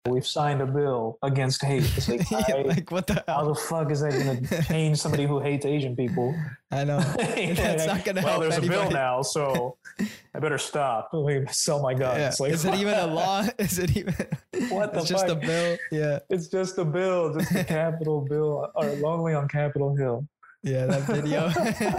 we've signed a bill against hate. It's like, like what the hell? How the fuck is that going to change somebody who hates Asian people? I know. That's not going to help there's anybody. a bill now, so I better stop. Let me sell my guns. Yeah. Like, is it even a law? Is it even? What the It's just a bill. Yeah. It's just a bill, just a Capitol bill, or Lonely on Capitol Hill. Yeah, that video.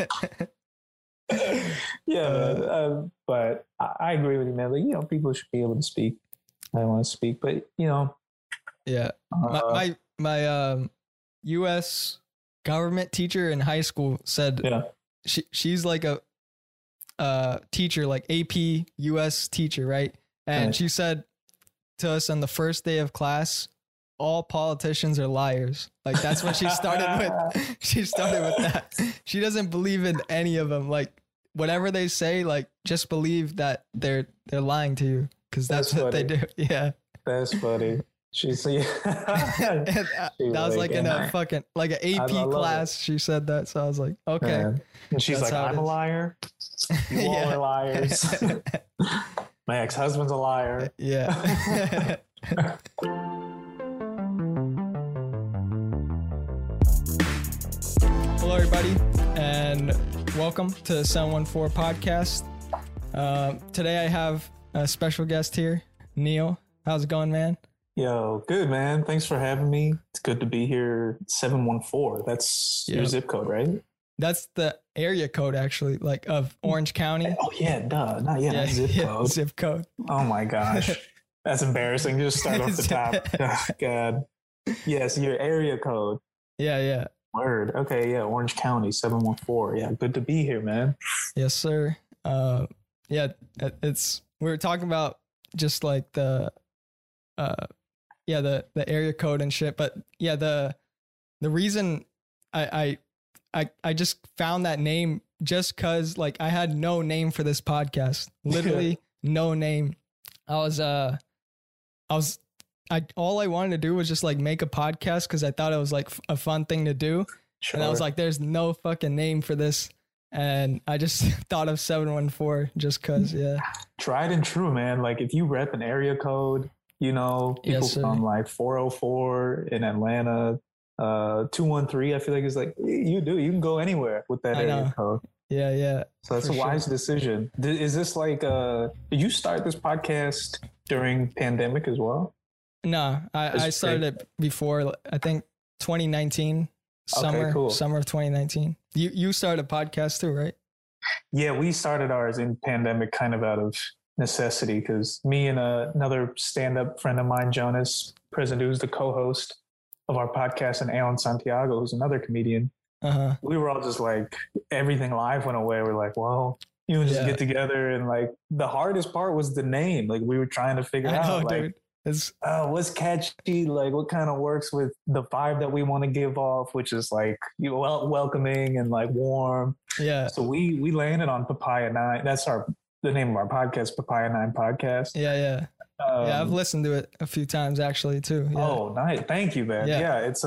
Yeah, but I agree with you, man. Like, people should be able to speak. I want to speak, but yeah. My U.S. government teacher in high school said she's like a teacher, like AP U.S. teacher, right? And she said to us on the first day of class, all politicians are liars. Like that's what she started with. She started with that. She doesn't believe in any of them. Like whatever they say, like just believe that they're lying to you because that's what they do. Yeah. That's funny. She's that was like in a fucking like an AP class. She said that, so I was like, okay. Man. And she's like, I'm a liar. You all are liars. My ex-husband's a liar. Yeah. Hello, everybody, and welcome to the 714 podcast. Today I have a special guest here, Neil. How's it going, man? Yo, good, man. Thanks for having me. It's good to be here. 714. That's your zip code, right? That's the area code, actually, like of Orange County. Oh, yeah, duh. Not zip code. Zip code. Oh, my gosh. That's embarrassing. Just start off the top. Oh, God. Yes, your area code. Yeah. Word. Okay, yeah, Orange County, 714. Yeah, good to be here, man. Yes, sir. We were talking about just like the area code and shit, but yeah, the reason I just found that name just cause like I had no name for this podcast, literally no name. All I wanted to do was just like make a podcast because I thought it was like a fun thing to do. Sure. And I was like, there's no fucking name for this. And I just thought of 714 just cause, yeah. Tried and true, man. Like if you rep an area code, people from like 404 in Atlanta, 213, I feel like it's like, you can go anywhere with that area code. Yeah. So that's a wise decision. Is this like, did you start this podcast during pandemic as well? No, I started it before, I think 2019, summer of 2019. You started a podcast too, right? Yeah, we started ours in pandemic kind of out of necessity because me and another stand-up friend of mine, Jonas President, who's the co-host of our podcast, and Alan Santiago, who's another comedian, we were all just like, everything live went away. We're like, well, just get together. And like the hardest part was the name. Like we were trying to figure out like, what's catchy, like what kind of works with the vibe that we want to give off, which is like welcoming and like warm. Yeah. So we landed on Papaya 9. That's the name of our podcast, Papaya 9 Podcast. Yeah. I've listened to it a few times actually too. Yeah. Oh, nice. Thank you, man. Yeah, it's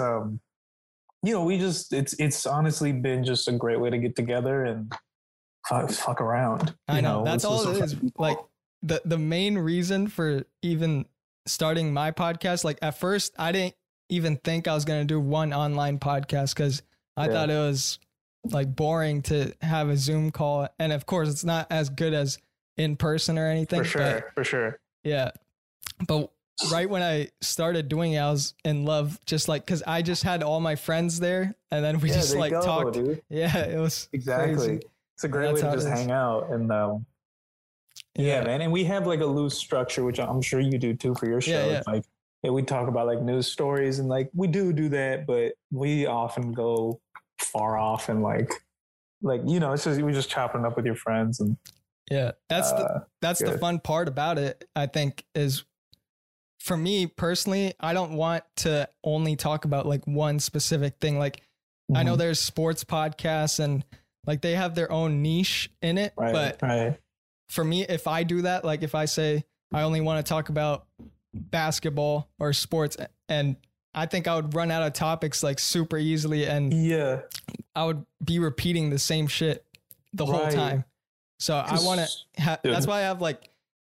it's honestly been just a great way to get together and fuck around. I know. That's all it is. Like the main reason for even starting my podcast, like at first I didn't even think I was going to do one online podcast because I thought it was like boring to have a Zoom call. And of course it's not as good as in person or anything. For sure. Yeah. But right when I started doing it, I was in love, just like, cause I just had all my friends there and then we just like talked. Dude. Yeah, it was exactly. Crazy. It's a great way to just hang out and, yeah, man. And we have like a loose structure, which I'm sure you do too for your show. Yeah. It's like, we talk about like news stories and like we do that, but we often go far off and like, it's just, we're just chopping up with your friends. And that's the fun part about it, I think, is for me personally, I don't want to only talk about like one specific thing. Like I know there's sports podcasts and like they have their own niche in it, but for me, if I do that, like if I say I only want to talk about basketball or sports, and I think I would run out of topics like super easily, and I would be repeating the same shit the whole time. So I want to that's why I have like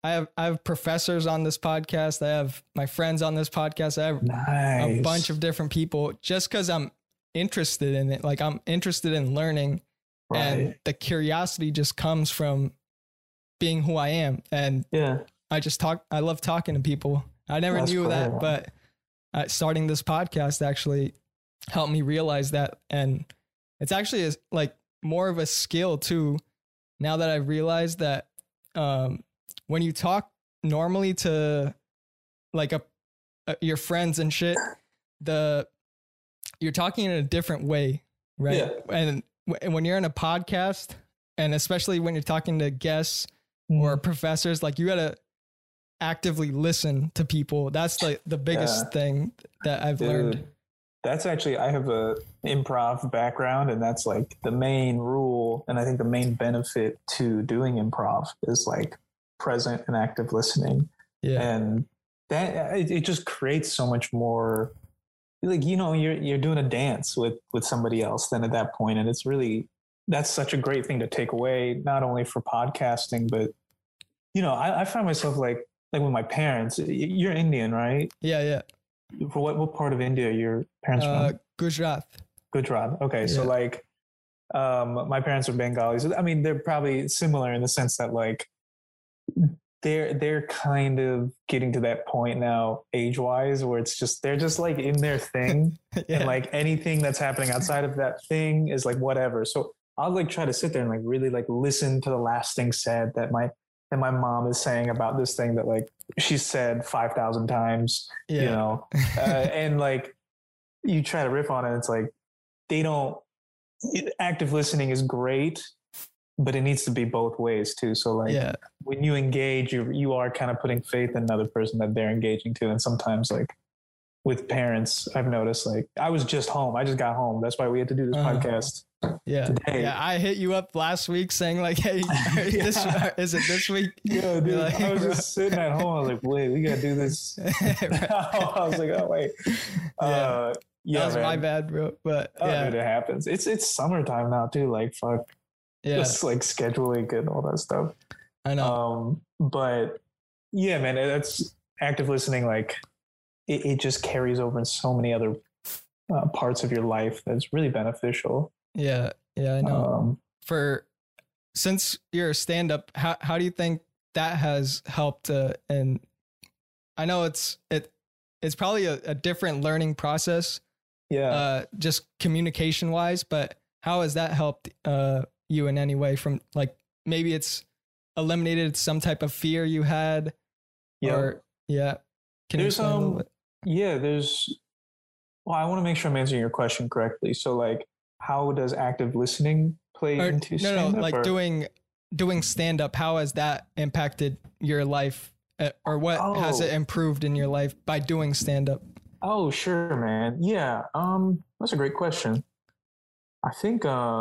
I have professors on this podcast. I have my friends on this podcast. I have a bunch of different people just because I'm interested in it. Like I'm interested in learning, and the curiosity just comes from being who I am. And I love talking to people. I never knew that, but starting this podcast actually helped me realize that. And it's actually like more of a skill too. Now that I realized that, when you talk normally to like your friends and shit, you're talking in a different way, right? Yeah. And when you're in a podcast, and especially when you're talking to guests or professors, like you gotta actively listen to people. That's like the biggest thing that I've learned. That's actually, I have a improv background, and that's like the main rule. And I think the main benefit to doing improv is like present and active listening. Yeah. And that it just creates so much more, like, you know, you're doing a dance with somebody else then at that point. And it's really, that's such a great thing to take away, not only for podcasting, but, you know, I find myself like with my parents. You're Indian, right? Yeah. For what part of India are your parents from? Gujarat. Okay. Yeah. So like, my parents are Bengalis. I mean, they're probably similar in the sense that like, they're kind of getting to that point now age-wise where it's just, they're just like in their thing. And like anything that's happening outside of that thing is like whatever. So I'll like try to sit there and like really like listen to the last thing said that my mom is saying about this thing that like she said 5,000 times, you know, and like you try to riff on it. It's like, active listening is great, but it needs to be both ways too. So like when you engage, you are kind of putting faith in another person that they're engaging to. And sometimes like with parents, I've noticed, like I just got home. That's why we had to do this podcast. Today. Yeah. I hit you up last week saying like, hey, is it this week? Yeah, dude. Like, I was just sitting at home. I was like, wait, we got to do this. I was like, oh wait. That was my bad, bro. But dude, it happens. It's summertime now too. Like, fuck. Yeah. Just like scheduling and all that stuff. I know. But yeah, man, that's active listening. Like it just carries over in so many other parts of your life that's really beneficial. Yeah, I know. Since you're a stand-up, how do you think that has helped? And I know it's probably a different learning process. Yeah. Just communication wise, but how has that helped you in any way? From like maybe it's eliminated some type of fear you had. Can there's well, I want to make sure I'm answering your question correctly. So like, how does active listening play into stand-up? Like doing stand-up, how has that impacted your life, or what has it improved in your life by doing stand-up? Oh, sure, man. Yeah. That's a great question. I think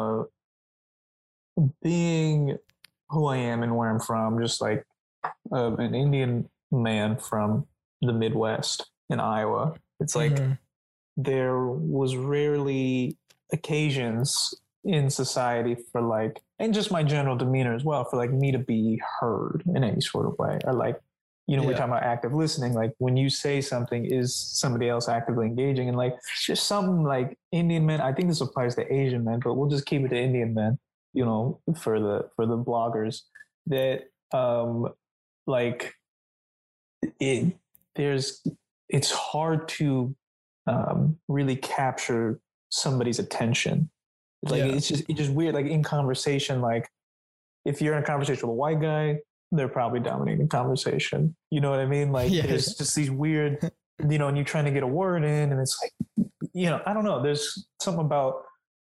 being who I am and where I'm from, just like an Indian man from the Midwest in Iowa, it's like there was rarely occasions in society for like, and just my general demeanor as well, for like me to be heard in any sort of way, or like, you know, we're talking about active listening. Like when you say something, is somebody else actively engaging? And like just something like Indian men. I think this applies to Asian men, but we'll just keep it to Indian men. You know, for the bloggers that like it's hard to really capture somebody's attention. Like it's just weird. Like in conversation, like if you're in a conversation with a white guy, they're probably dominating conversation. You know what I mean? Like there's just these weird, you know, and you're trying to get a word in, and it's like, you know, I don't know. There's something about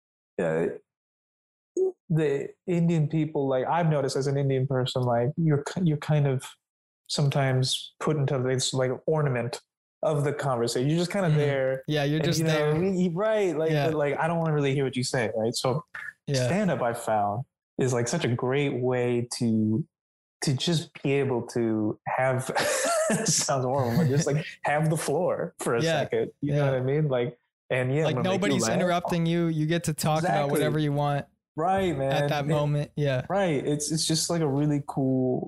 the Indian people. Like I've noticed as an Indian person, like you're kind of sometimes put into this like ornament of the conversation. You're just kind of there. Yeah, you're just there. Right. Like, but like, I don't want to really hear what you say. Right. So stand-up, I found, is like such a great way to just be able to have, sounds horrible, but just like have the floor for a second. You know what I mean? Like, and like nobody's interrupting you. You get to talk about whatever you want. Right, man. At that moment. Yeah. Right. It's just like a really cool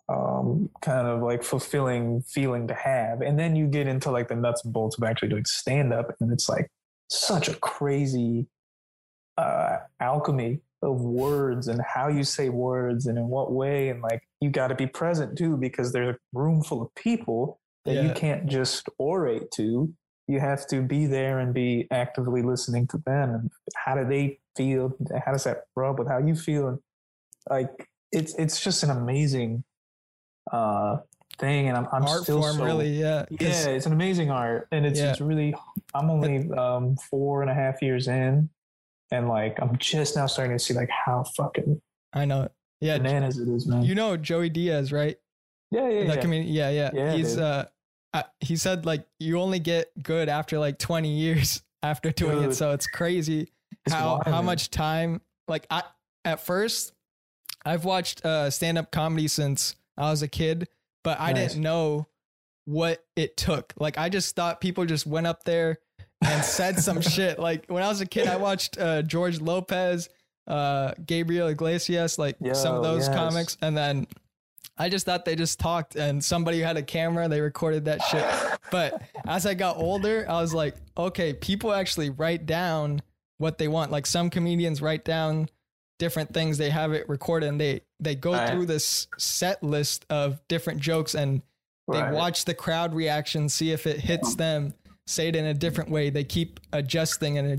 kind of like fulfilling feeling to have. And then you get into like the nuts and bolts of actually doing stand up, and it's like such a crazy alchemy of words and how you say words and in what way. And like, you got to be present too, because there's a room full of people that you can't just orate to. You have to be there and be actively listening to them. And how do they feel? How does that rub with how you feel? And like, it's just an amazing thing. And I'm art still form, really. Yeah. It's an amazing art. And it's really, I'm only 4.5 years in. And like, I'm just now starting to see like how fucking I know. Yeah. Bananas it is, man. You know Joey Diaz, right? Yeah. He's he said like you only get good after like 20 years after doing it. So it's crazy how much time. Like at first I've watched stand-up comedy since I was a kid, but I didn't know what it took. Like I just thought people just went up there and said some shit. Like when I was a kid, I watched George Lopez, Gabriel Iglesias, like some of those comics. And then I just thought they just talked and somebody had a camera, they recorded that shit. But as I got older, I was like, okay, people actually write down what they want. Like some comedians write down different things, they have it recorded, and they go through this set list of different jokes, and they watch the crowd reaction, see if it hits them, say it in a different way. They keep adjusting. And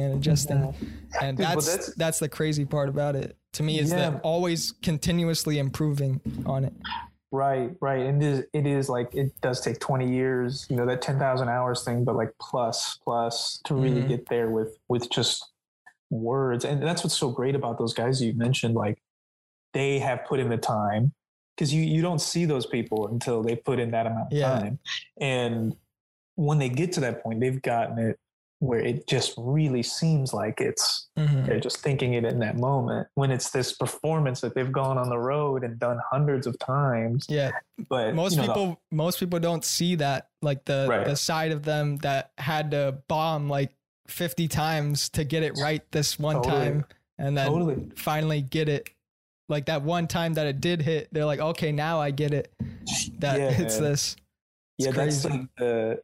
that's the crazy part about it to me, is that always continuously improving on it. Right. And it is like, it does take 20 years, you know, that 10,000 hours thing, but like plus to really get there with just words. And that's what's so great about those guys you mentioned. Like they have put in the time, because you don't see those people until they put in that amount of time. And when they get to that point, they've gotten it where it just really seems like it's they're just thinking it in that moment, when it's this performance that they've gone on the road and done hundreds of times. But most people don't see that, like the side of them that had to bomb like 50 times to get it right this one time, and then finally get it. Like that one time that it did hit, they're like, okay, now I get it. That it's this. It's crazy. That's like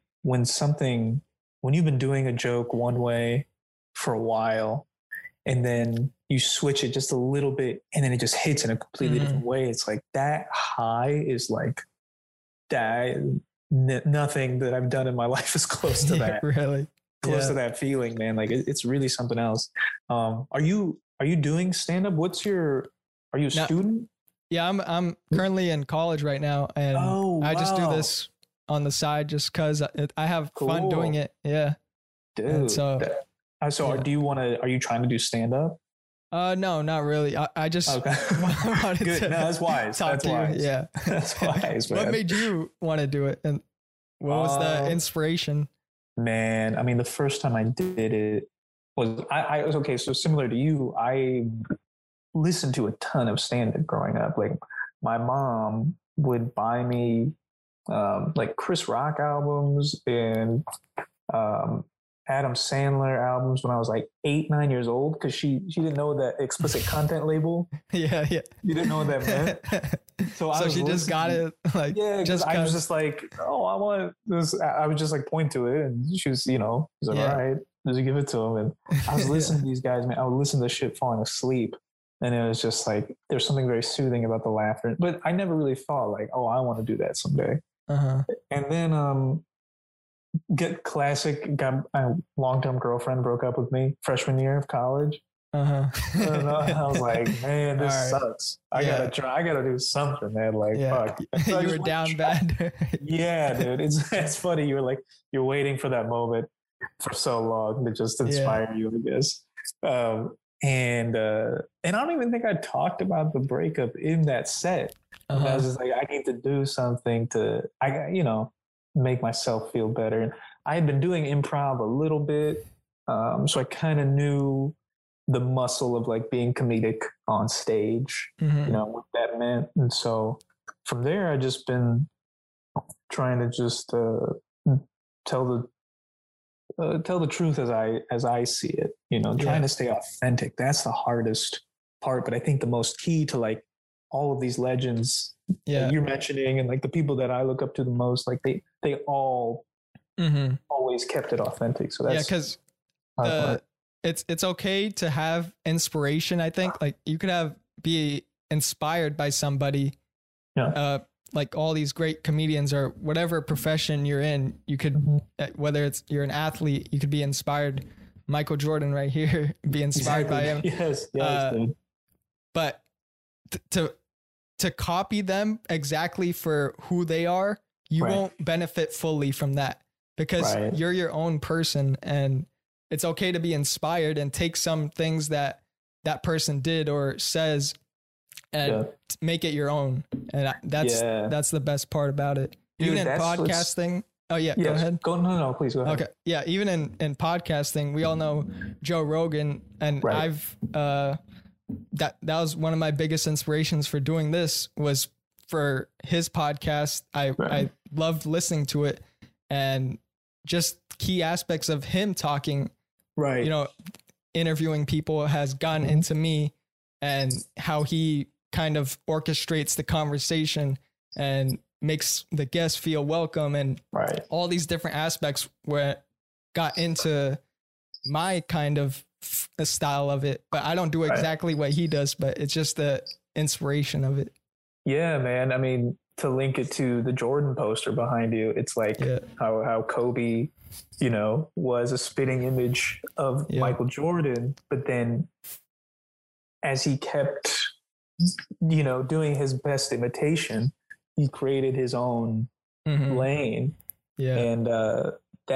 when you've been doing a joke one way for a while, and then you switch it just a little bit, and then it just hits in a completely different way. It's like that high is like that. Nothing that I've done in my life is close to that. Really close to that feeling, man. Like it's really something else. Are you doing stand up? Are you a student? Yeah, I'm currently in college right now, and I just do this on the side just because I have fun doing it. Yeah, dude. And so do you are you trying to do stand up? No, not really. I just wanted Good. to. No, that's wise. That's wise. You. Yeah, that's wise. Man. What made you want to do it, and what was the inspiration? Man, I mean, the first time I did it was I was okay. So similar to you, I listened to a ton of stand-up growing up. Like my mom would buy me like Chris Rock albums and Adam Sandler albums when I was like 8-9 years old, because she didn't know that explicit content label. Yeah. You didn't know what that meant. So she just got it. Like, because I was just like, oh, I want this. I would just like point to it, and she was, she's like, all right, just give it to him. And I was listening to these guys, man. I would listen to this shit falling asleep. And it was just like, there's something very soothing about the laughter. But I never really thought like, oh, I want to do that someday. And then got my long-term girlfriend broke up with me freshman year of college. And I was like, man, this sucks. I gotta do something, man. Like, fuck. So you were down bad. Yeah, dude. It's funny. You're waiting for that moment for so long to just inspire you, I guess. And I don't even think I talked about the breakup in that set. I was just like, I need to do something to, make myself feel better. And I had been doing improv a little bit, so I kind of knew the muscle of like being comedic on stage, what that meant. And so from there, I just been trying to just tell the truth as I see it, trying to stay authentic. That's the hardest part, but I think the most key to like all of these legends that you're mentioning, and like the people that I look up to the most, like they all always kept it authentic. So that's because it's okay to have inspiration. I think like you could be inspired by somebody. Yeah. Like all these great comedians or whatever profession you're in, you could, whether you're an athlete, you could be inspired. Michael Jordan right here, be inspired by him. Yes. But to copy them exactly for who they are, you won't benefit fully from that, because you're your own person, and it's okay to be inspired and take some things that person did or says and make it your own. And that's the best part about it. Dude, even in podcasting. Oh yeah. Go ahead. No, please go ahead. Okay. Yeah. Even in podcasting, we all know Joe Rogan, and I've, that was one of my biggest inspirations for doing this, was for his podcast. I loved listening to it, and just key aspects of him talking, interviewing people has gone into me, and how he kind of orchestrates the conversation and makes the guest feel welcome, and all these different aspects where got into my kind of a style of it, but I don't do exactly what he does, but it's just the inspiration of it. Yeah, man. I mean, to link it to the Jordan poster behind you, it's like how Kobe, was a spitting image of Michael Jordan, but then as he kept, doing his best imitation, he created his own lane. Yeah. And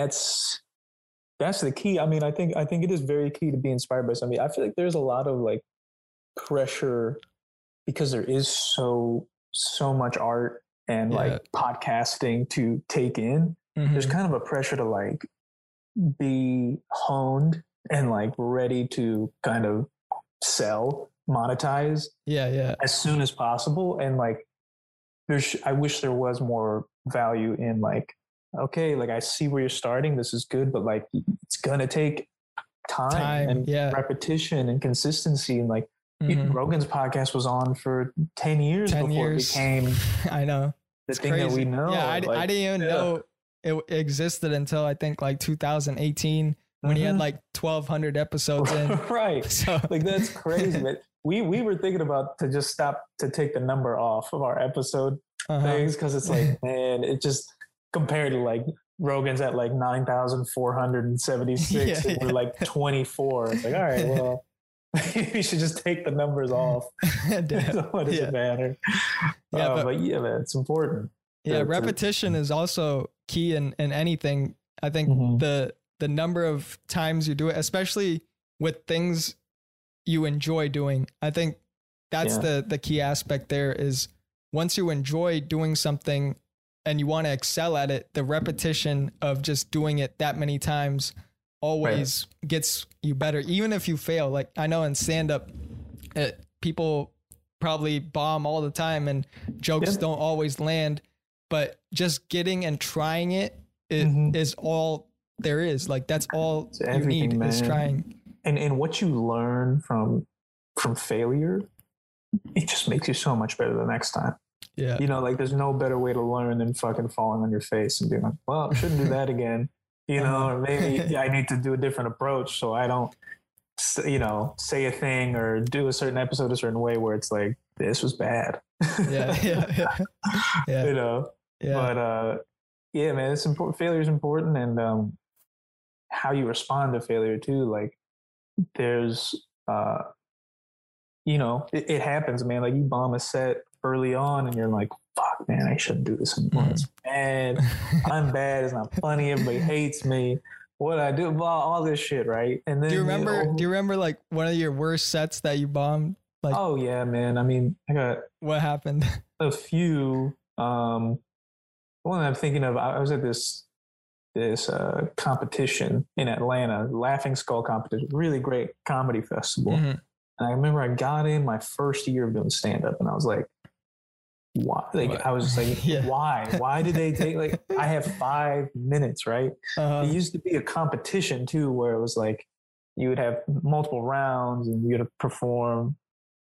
that's the key. I mean, I think it is very key to be inspired by somebody. I feel like there's a lot of like pressure, because there is so much art and like podcasting to take in. There's kind of a pressure to like be honed and like ready to kind of monetize as soon as possible. And like I wish there was more value in like, okay, like I see where you're starting, this is good, but like it's gonna take time and repetition and consistency. And like Rogan's podcast was on for 10 years before it became I know the thing that we know. I didn't even know it existed until I think like 2018 when he had like 1,200 episodes in. Right. So like that's crazy. But we were thinking about to just stop to take the number off of our episode things, because it's like, man, it just compared to like Rogan's at like 9,476 and we're like 24. It's like, all right, well, we should just take the numbers off. What does it matter? But man, it's important. Repetition is also key in anything. I think the number of times you do it, especially with things you enjoy doing, I think that's the key aspect there. Is once you enjoy doing something and you want to excel at it, the repetition of just doing it that many times always gets you better, even if you fail. Like I know in stand-up, people probably bomb all the time and jokes don't always land, but just getting and trying it is all there is. Like that's all you need, man. Is trying. And what you learn from failure, it just makes you so much better the next time. Yeah. Like there's no better way to learn than fucking falling on your face and being like, well, I shouldn't do that again. Or maybe I need to do a different approach so I don't, say a thing or do a certain episode a certain way where it's like, this was bad. Yeah. But man, it's important. Failure is important. And how you respond to failure too. Like there's, it happens, man. Like you bomb a set early on and you're like, fuck, man, I shouldn't do this anymore. It's bad. I'm bad. It's not funny. Everybody hates me. What I do, all this shit, right? And then do you remember like one of your worst sets that you bombed? Like, oh yeah, man. I mean, I got what happened? A few. The one I'm thinking of, I was at this competition in Atlanta, Laughing Skull competition, really great comedy festival. And I remember I got in my first year of doing stand-up and I was like, why? Like, I was just like, why did they take, like, I have 5 minutes, right? It used to be a competition too, where it was like, you would have multiple rounds and you had to perform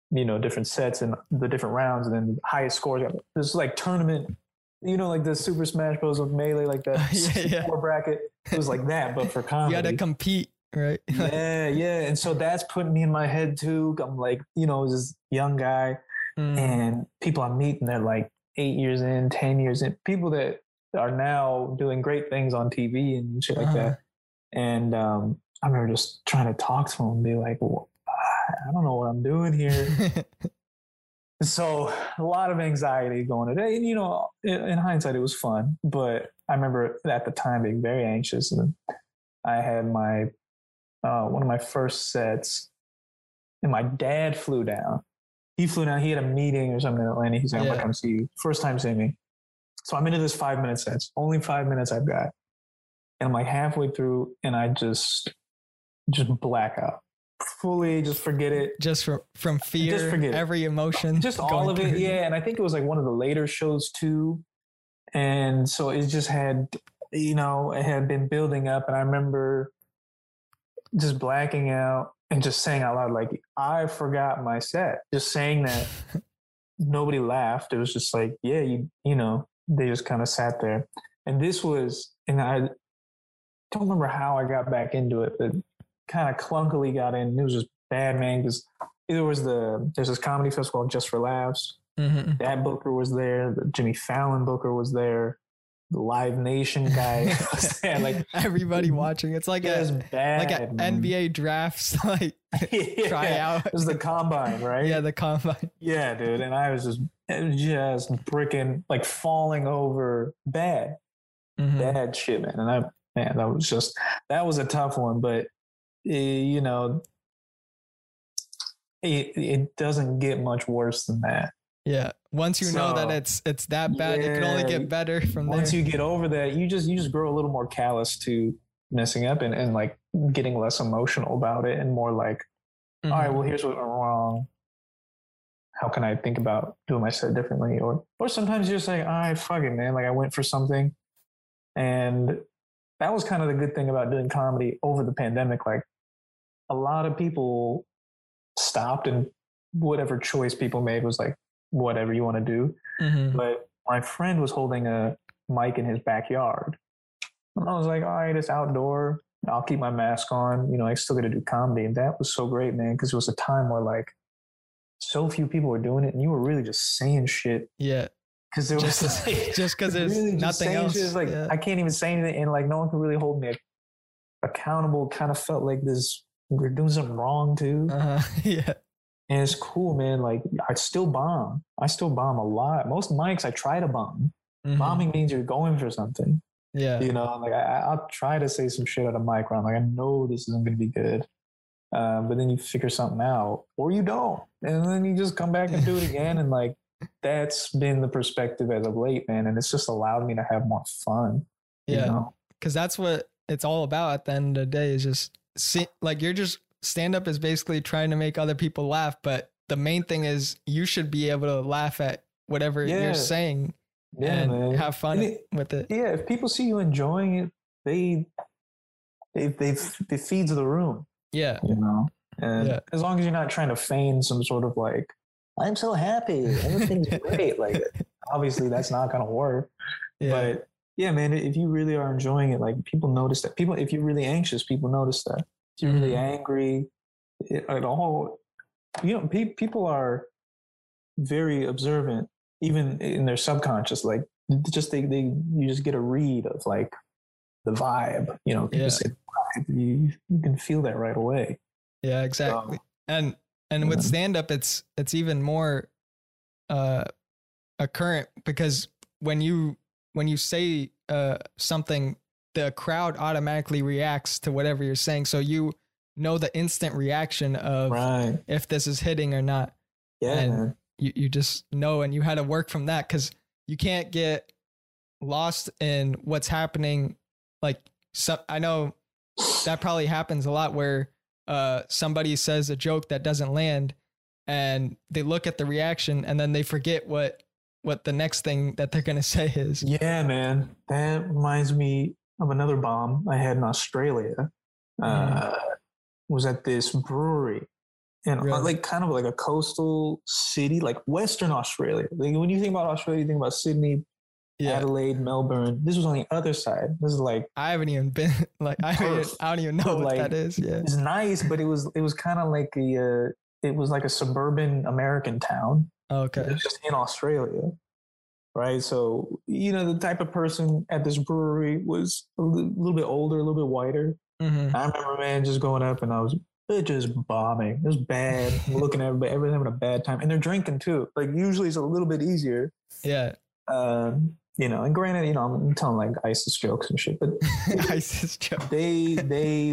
different sets and the different rounds, and then the highest scores. This like tournament, like the Super Smash Bros. Of Melee, like that 64 bracket. It was like that, but for comedy. You had to compete, right? yeah. And so that's putting me in my head too. I'm like, this young guy, and people I'm meeting, they're like 8 years in, 10 years in, people that are now doing great things on TV and shit like that. And I remember just trying to talk to them and be like, well, I don't know what I'm doing here. So a lot of anxiety going today. And, in hindsight, it was fun. But I remember at the time being very anxious. And I had my one of my first sets, and my dad flew down. He flew down. He had a meeting or something in Atlanta. He's like, I'm going to come see you. First time seeing me. So I'm into this 5-minute sets. Only 5 minutes I've got. And I'm like halfway through, and I just black out. Fully just forget it. Just from fear, just forget every emotion. Just all of it, yeah. And I think it was like one of the later shows too. And so it just had, it had been building up. And I remember just blacking out and just saying out loud, like, I forgot my set. Just saying that. Nobody laughed. It was just like, yeah, they just kind of sat there. And this was, and I don't remember how I got back into it, but kind of clunkily got in. It was just bad, man, because there's this comedy festival called Just for Laughs. Mm-hmm. That booker was there. The Jimmy Fallon booker was there. The Live Nation guy was there. Like everybody watching. It's like an NBA drafts like tryout. It was the combine, right? Yeah, the combine. Yeah, dude. And I was just freaking like falling over bad shit, man. And that was a tough one, but it doesn't get much worse than that. Yeah. Once you know that it's that bad, it can only get better from there. Once you get over that, you just grow a little more callous to messing up and like getting less emotional about it and more like, all right, well, here's what went wrong. How can I think about doing my set differently? Or sometimes you're just like, all right, fuck it, man. Like I went for something. And that was kind of the good thing about doing comedy over the pandemic. Like a lot of people stopped, and whatever choice people made was like, whatever you want to do. Mm-hmm. But my friend was holding a mic in his backyard. And I was like, all right, it's outdoor. I'll keep my mask on. I still got to do comedy. And that was so great, man, because it was a time where like so few people were doing it and you were really just saying shit. Yeah. Because there was just because there's really nothing else. Shit. Like I can't even say anything, and like no one can really hold me accountable. Kind of felt like we're doing something wrong too. Yeah. And it's cool, man. Like I still bomb a lot. Most mics I try to bomb. Mm-hmm. Bombing means you're going for something. Yeah. Like I'll try to say some shit at a mic where I'm like, I know this isn't going to be good. But then you figure something out, or you don't. And then you just come back and do it again. And like, that's been the perspective as of late, man. And it's just allowed me to have more fun. Yeah. Because that's what it's all about at the end of the day, is just you're just, stand up is basically trying to make other people laugh. But the main thing is you should be able to laugh at whatever you're saying and have fun with it. Yeah. If people see you enjoying it, it feeds the room. Yeah. And as long as you're not trying to feign some sort of like, I'm so happy, everything's great. Like, obviously that's not going to work. Yeah. But yeah, man, if you really are enjoying it, like people notice that. If you're really anxious, people notice that. If you're really angry, people are very observant, even in their subconscious. Like, you just get a read of like the vibe. People say vibe. You can feel that right away. Yeah, exactly. And with stand up, it's even more occurrent, because when you say something, the crowd automatically reacts to whatever you're saying. So you know the instant reaction of if this is hitting or not. Yeah. And you just know, and you had to work from that, because you can't get lost in what's happening. Like, I know that probably happens a lot where somebody says a joke that doesn't land and they look at the reaction and then they forget what the next thing that they're going to say is. Yeah, man. That reminds me of another bomb I had in Australia. Was at this brewery, and like kind of like a coastal city, like Western Australia. Like when you think about Australia, you think about Sydney, Adelaide, Melbourne. This was on the other side. This is like I haven't even been like I don't even know what that is. Yeah, it's nice, but it was kind of like it was like a suburban American town. Okay, it was just in Australia, right? So the type of person at this brewery was a little bit older, a little bit whiter. Mm-hmm. I remember, man, just going up and it just bombing. It was bad. Looking at everybody, everyone's having a bad time, and they're drinking too. Like usually it's a little bit easier. Yeah. And granted, I'm telling like ISIS jokes and shit, but ISIS jokes. They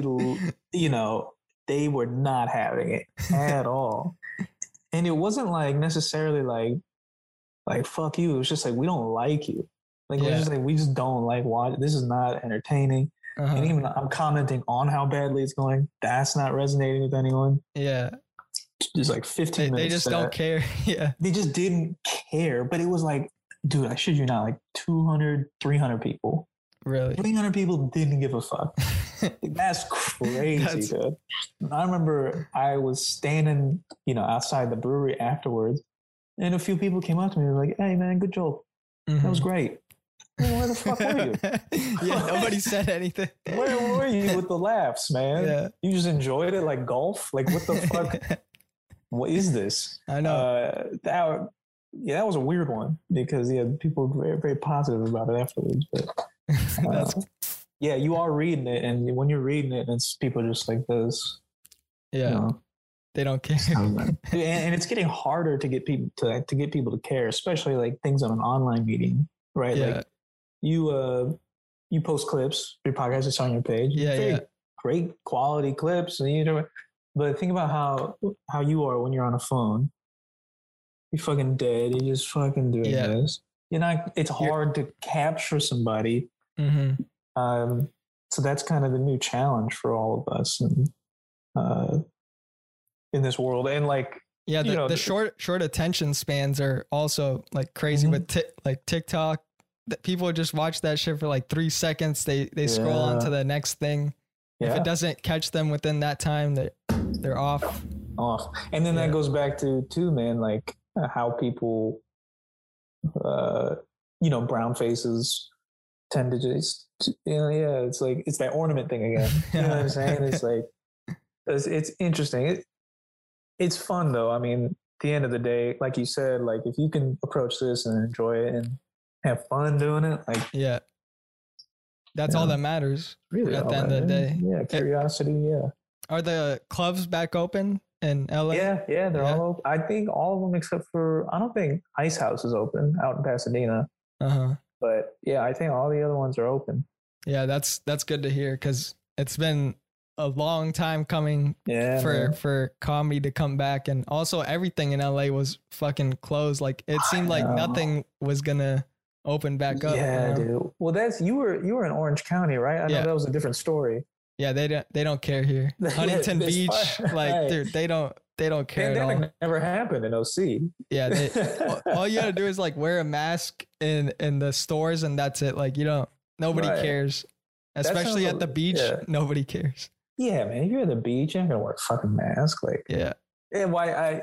were not having it at all, and it wasn't like necessarily like fuck you. It was just like we don't like you. Like we just don't like watch. This is not entertaining. Uh-huh. And even I'm commenting on how badly it's going. That's not resonating with anyone. Yeah. Just like 15 minutes. They just don't care. Yeah. They just didn't care. But it was like, dude, I shit you not, like 200, 300 people. Really? 300 people didn't give a fuck. That's crazy, dude. I remember I was standing, outside the brewery afterwards, and a few people came up to me and were like, hey, man, good joke. Mm-hmm. That was great. Where the fuck were you? Yeah, nobody said anything. Where were you with the laughs, man? Yeah. You just enjoyed it like golf? Like, what the fuck? What is this? I know. That was a weird one because people were very, very positive about it afterwards. But you are reading it, and when you're reading it, it's people just like this. Yeah, they don't care. And it's getting harder to get people to care, especially like things on an online meeting, right? Yeah. Like you post clips, your podcast is on your page. Yeah, great quality clips, and but think about how you are when you're on a phone. You're fucking dead. You're just fucking doing this. It's hard to capture somebody. Mm-hmm. So that's kind of the new challenge for all of us in this world. And like, the short attention spans are also like crazy with TikTok. People just watch that shit for like 3 seconds. They scroll on to the next thing. Yeah. If it doesn't catch them within that time, they're off. And then that goes back to too, man, like how people, brown faces tend to just, it's like, it's that ornament thing again. You know what I'm saying? It's like, it's interesting. It's fun though. I mean, at the end of the day, like you said, like if you can approach this and enjoy it and have fun doing it, like that's all that matters. Really, at the end of the day. Yeah, curiosity. Yeah. Are the clubs back open in LA? Yeah, they're all open. I think all of them except for I don't think Ice House is open out in Pasadena. But yeah, I think all the other ones are open. Yeah, that's good to hear because it's been a long time coming for comedy to come back, and also everything in LA was fucking closed. Like it seemed like nothing was gonna open back up. Yeah, dude. Well, you were in Orange County, right? I know that was a different story. Yeah, they don't care here. Huntington Beach, dude, they don't care at all. Never happened in OC. Yeah, all you gotta do is like wear a mask in the stores, and that's it. Like nobody cares, especially at the beach. Yeah. Nobody cares. Yeah, man. If you're at the beach, you're not gonna wear a fucking mask. Like, and why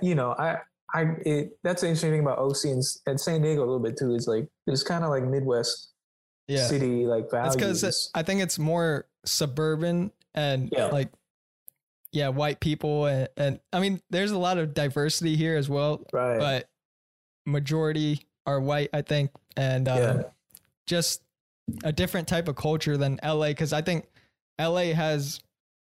that's the interesting thing about OC and San Diego a little bit too. Is like it's kind of like Midwest city like values. That's because I think it's more suburban and white people and I mean there's a lot of diversity here as well, right? But majority are white, I think, and just a different type of culture than LA, because I think LA has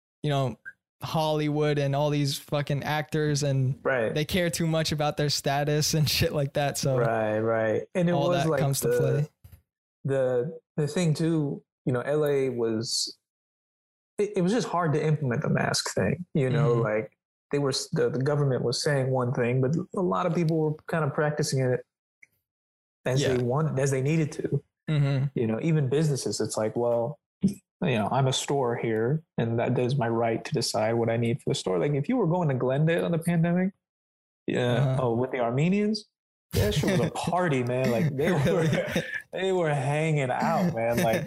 Hollywood and all these fucking actors, and they care too much about their status and shit like that. So right, and it all was that like comes to play. The thing too, LA was it was just hard to implement the mask thing. Like they were the government was saying one thing, but a lot of people were kind of practicing it as they needed to. Mm-hmm. Even businesses, it's like, well, I'm a store here, and that is my right to decide what I need for the store. Like if you were going to Glendale in the pandemic, with the Armenians, that shit was a party, man. Like they were hanging out, man. Like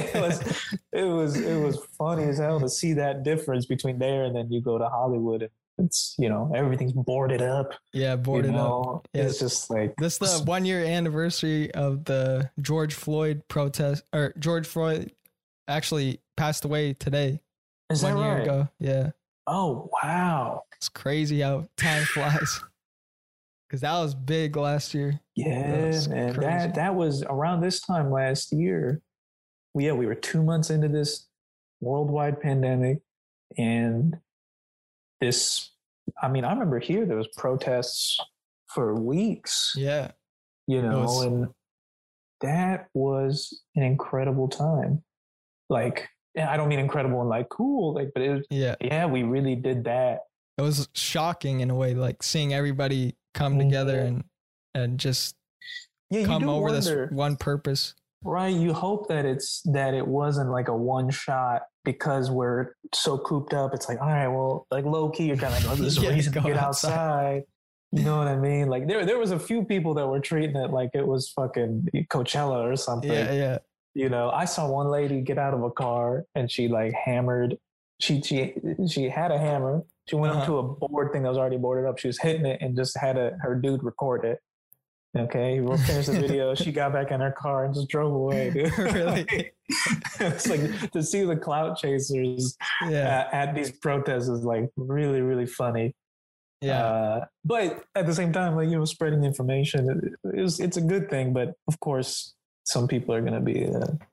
it was funny as hell to see that difference between there and then you go to Hollywood it's, you know, everything's boarded up. Yeah, boarded up. Yeah. It's just like this is the 1 year anniversary of the George Floyd protest, or George Floyd actually passed away today. Is that right? 1 year ago. Yeah. Oh wow. It's crazy how time flies. Because that was big last year. Yeah, man. That was around this time last year. We were 2 months into this worldwide pandemic, and this, I mean, I remember here there was protests for weeks. Yeah. You know, and that was an incredible time. Like, I don't mean incredible and like cool, like, but it was, yeah, we really did that. It was shocking in a way, like seeing everybody come together and just come over this one purpose. Right. You hope that it wasn't like a one shot because we're so cooped up. It's like, all right, well, like low key, you're kind of like, oh, there's a reason to get outside. You know what I mean? Like there was a few people that were treating it like it was fucking Coachella or something. Yeah, yeah. You know, I saw one lady get out of a car and she like hammered. She had a hammer. She went up to a board thing that was already boarded up. She was hitting it and just had her dude record it. Okay, we'll finish the video. She got back in her car and just drove away, dude. Really? It's like to see the clout chasers at these protests is like really, really funny. Yeah. But at the same time, like, you know, spreading information, it's a good thing. But of course, some people are going to be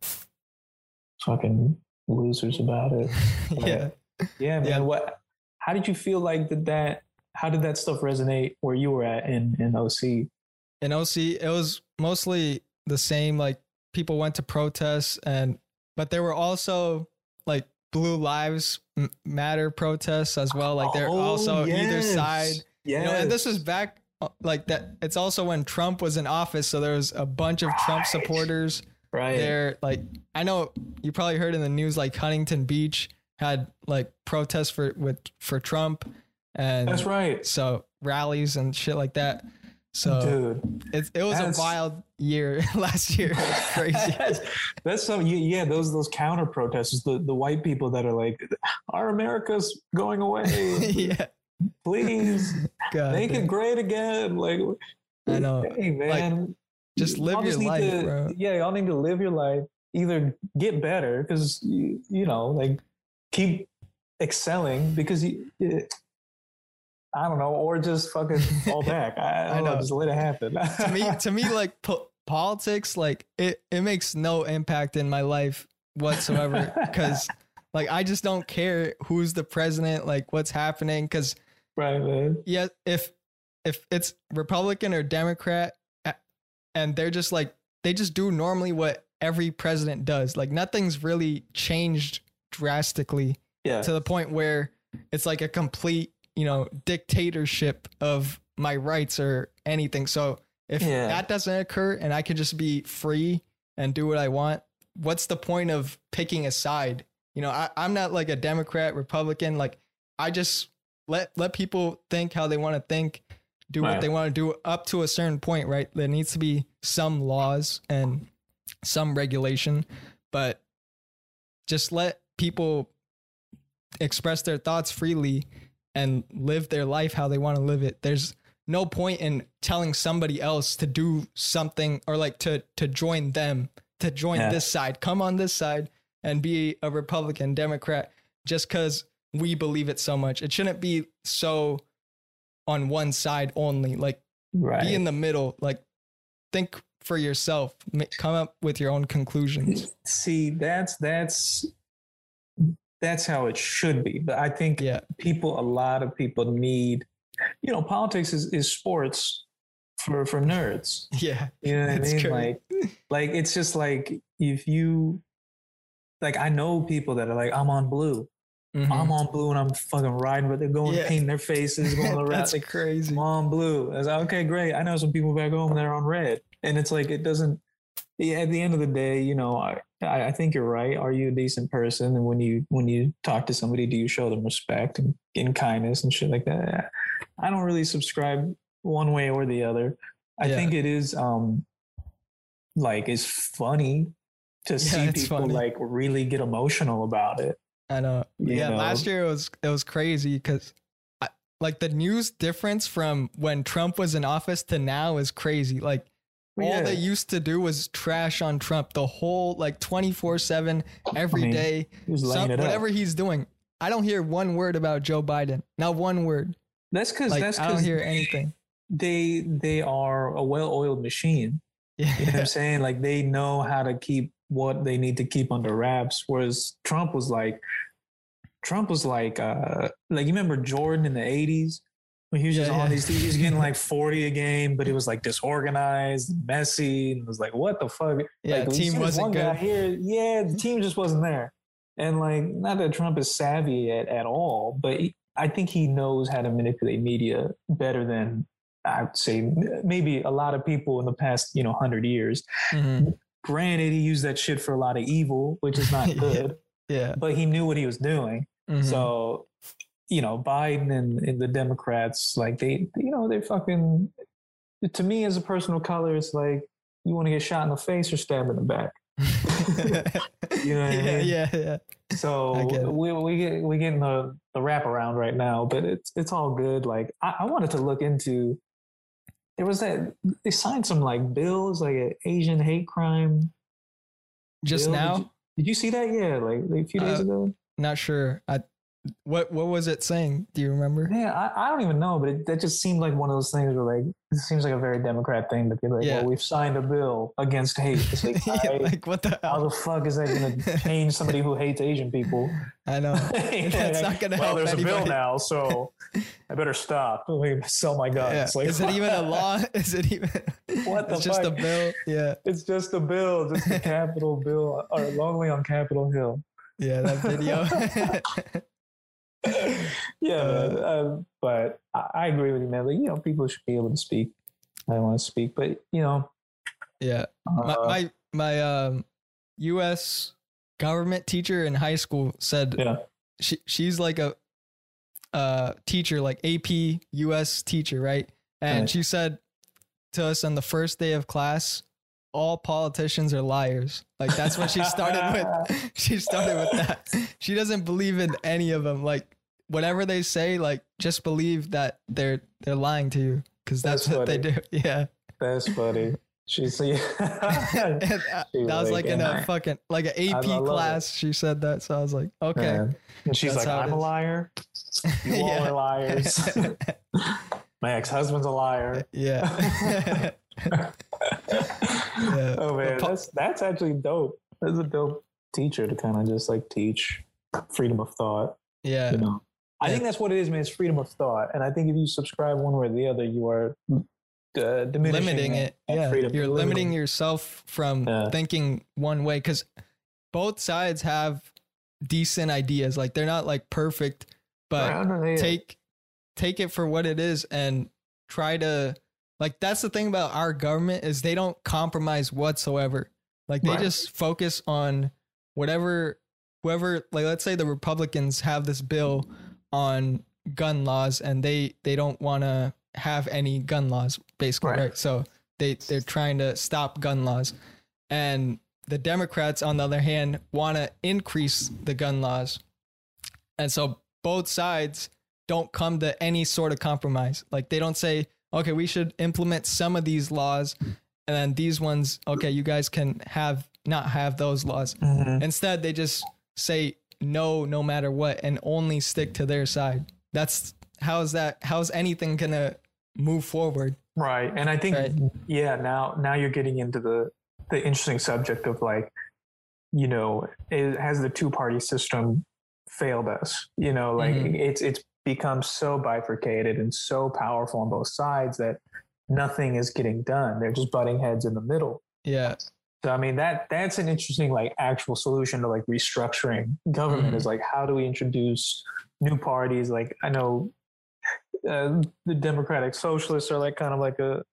fucking losers about it. Yeah, man. Yeah. How did you feel like how did that stuff resonate where you were at in OC? In OC, it was mostly the same. Like people went to protests, but there were also like Blue Lives Matter protests as well. Like they're also either side. Yeah. You know, and this was back like that. It's also when Trump was in office, so there was a bunch of Trump supporters. Right. There, like I know you probably heard in the news, like Huntington Beach had like protests for Trump, and that's right. So rallies and shit like that. So dude, it was a wild year last year. It was crazy. That's some those counter protesters, the white people that are like, our America's going away. Yeah. Please make it great again. Like, I know. Hey man, like, just live your life, bro. Yeah, y'all need to live your life. Either get better because you know, like keep excelling because I don't know, or just fucking fall back. I don't know, just let it happen. to me, like politics, like it makes no impact in my life whatsoever because like I just don't care who's the president, like what's happening. Because right, man. Yeah, if it's Republican or Democrat, and they're just like they just do normally what every president does, like nothing's really changed drastically. Yeah, to the point where it's like a complete, you know, dictatorship of my rights or anything. So if that doesn't occur and I can just be free and do what I want, what's the point of picking a side? You know, I'm not like a Democrat, Republican. Like I just let people think how they want to think, do what they want to do up to a certain point, right? There needs to be some laws and some regulation, but just let people express their thoughts freely and live their life how they want to live it. There's no point in telling somebody else to do something or like to join them, to join this side, come on this side and be a Republican, Democrat, just because we believe it so much. It shouldn't be so on one side only, like be in the middle, like think for yourself, come up with your own conclusions. See, that's how it should be. But I think a lot of people need, you know, politics is sports for nerds. Yeah. You know what I mean? Like it's just like if you, like I know people that are like, I'm on blue. Mm-hmm. I'm on blue and I'm fucking riding, but they're going to paint their faces, going around. That's like crazy. I'm on blue. I was like, okay, great. I know some people back home that are on red. And it's like, it doesn't, at the end of the day, you know, I think you're right. Are you a decent person? And when you talk to somebody, do you show them respect and kindness and shit like that? I don't really subscribe one way or the other. I think it is like it's funny to see people like really get emotional about it. I know. You know? Last year it was crazy because like the news difference from when Trump was in office to now is crazy. Like all they used to do was trash on Trump the whole like 24/7 every day. Whatever he's doing. I don't hear one word about Joe Biden. Not one word. That's because I don't hear anything. They are a well-oiled machine. Yeah. You know what I'm saying? Like they know how to keep what they need to keep under wraps. Whereas Trump was like you remember Jordan in the 80s when he was just on these, he was getting like 40 a game, but it was like disorganized, messy, and it was like, what the fuck? Yeah, like, the team wasn't good. The team just wasn't there. And like, not that Trump is savvy at all, but I think he knows how to manipulate media better than I'd say maybe a lot of people in the past, 100 years. Mm-hmm. Granted, he used that shit for a lot of evil, which is not good. Yeah. But he knew what he was doing. Mm-hmm. So, Biden and the Democrats, like they fucking, to me as a personal color, it's like you want to get shot in the face or stabbed in the back. You know what I mean? Yeah. So we getting the wraparound right now, but it's all good. Like I wanted to look into. There was they signed some like bills, like an Asian hate crime. Just bill. now? Did you see that? Yeah, like a few days ago. Not sure. What was it saying? Do you remember? Yeah, I don't even know, but that just seemed like one of those things where like it seems like a very Democrat thing to be like, well, we've signed a bill against hate. It's like, like what the hell? How the fuck is that going to change somebody who hates Asian people? I know. It's not going to help. Well, there's anybody. A bill now, so I better stop. Let me sell my guns. Yeah. Like, is it even a law? Is it even? What the It's fuck? just a bill. Yeah. It's just a bill. Just a Capitol bill, or lonely on Capitol Hill. Yeah, that video. But I agree with you, man. Like, people should be able to speak. I don't want to speak, but yeah. My U.S. government teacher in high school said she's like a teacher, like AP U.S. teacher, right? And she said to us on the first day of class, all politicians are liars. Like that's what she started with. She started with that. She doesn't believe in any of them. Like whatever they say, like just believe that they're lying to you because that's what they do. Yeah. That's funny. She's that was like in a fucking like an AP class. She said that, so I was like, okay. Man. And she's like, I'm a liar. You all are liars. My ex-husband's a liar. Yeah. Oh man, that's actually dope. That's a dope teacher to kind of just like teach freedom of thought. Yeah. I think that's what it is, man. It's freedom of thought. And I think if you subscribe one way or the other, you are limiting it. Yeah. Freedom. You're limiting yourself from thinking one way because both sides have decent ideas. Like they're not like perfect, but take it for what it is and try to, like, that's the thing about our government is they don't compromise whatsoever. Like they just focus on whoever, like, let's say the Republicans have this bill on gun laws and they don't want to have any gun laws basically. Right. So they're trying to stop gun laws, and the Democrats on the other hand want to increase the gun laws. And so both sides don't come to any sort of compromise. Like they don't say, okay, we should implement some of these laws, and then these ones, okay, you guys can not have those laws. Mm-hmm. Instead, they just say no matter what, and only stick to their side. How's anything gonna move forward? Right. And I think, now you're getting into the interesting subject of like, has the two-party system failed us? It's become so bifurcated and so powerful on both sides that nothing is getting done. They're just butting heads in the middle. Yeah. So, I mean, that's an interesting, like, actual solution to like restructuring government is like, how do we introduce new parties? Like, I know the Democratic Socialists are like kind of like a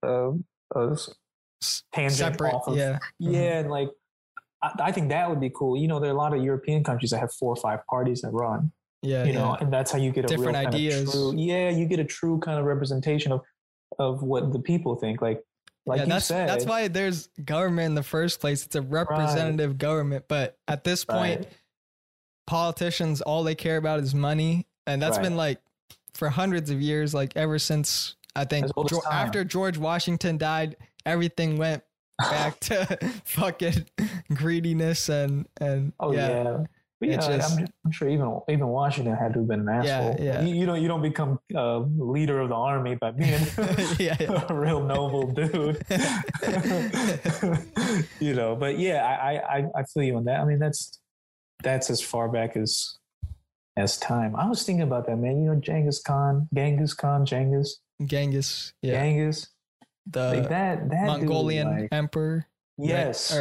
tangent separate off of, and like, I think that would be cool. There are a lot of European countries that have 4 or 5 parties that run. And that's how you get a different real ideas. You get a true kind of representation of what the people think. Like you said, that's why there's government in the first place. It's a representative government. But at this point, politicians, all they care about is money. And that's been like for hundreds of years, like ever since I think after George Washington died, everything went back to fucking greediness and yeah. But yeah, I'm sure even Washington had to have been an asshole. Yeah. You don't become leader of the army by being a real noble dude. But yeah, I feel you on that. I mean, that's as far back as time. I was thinking about that, man. Genghis Khan, the like that Mongolian dude, emperor. Yes.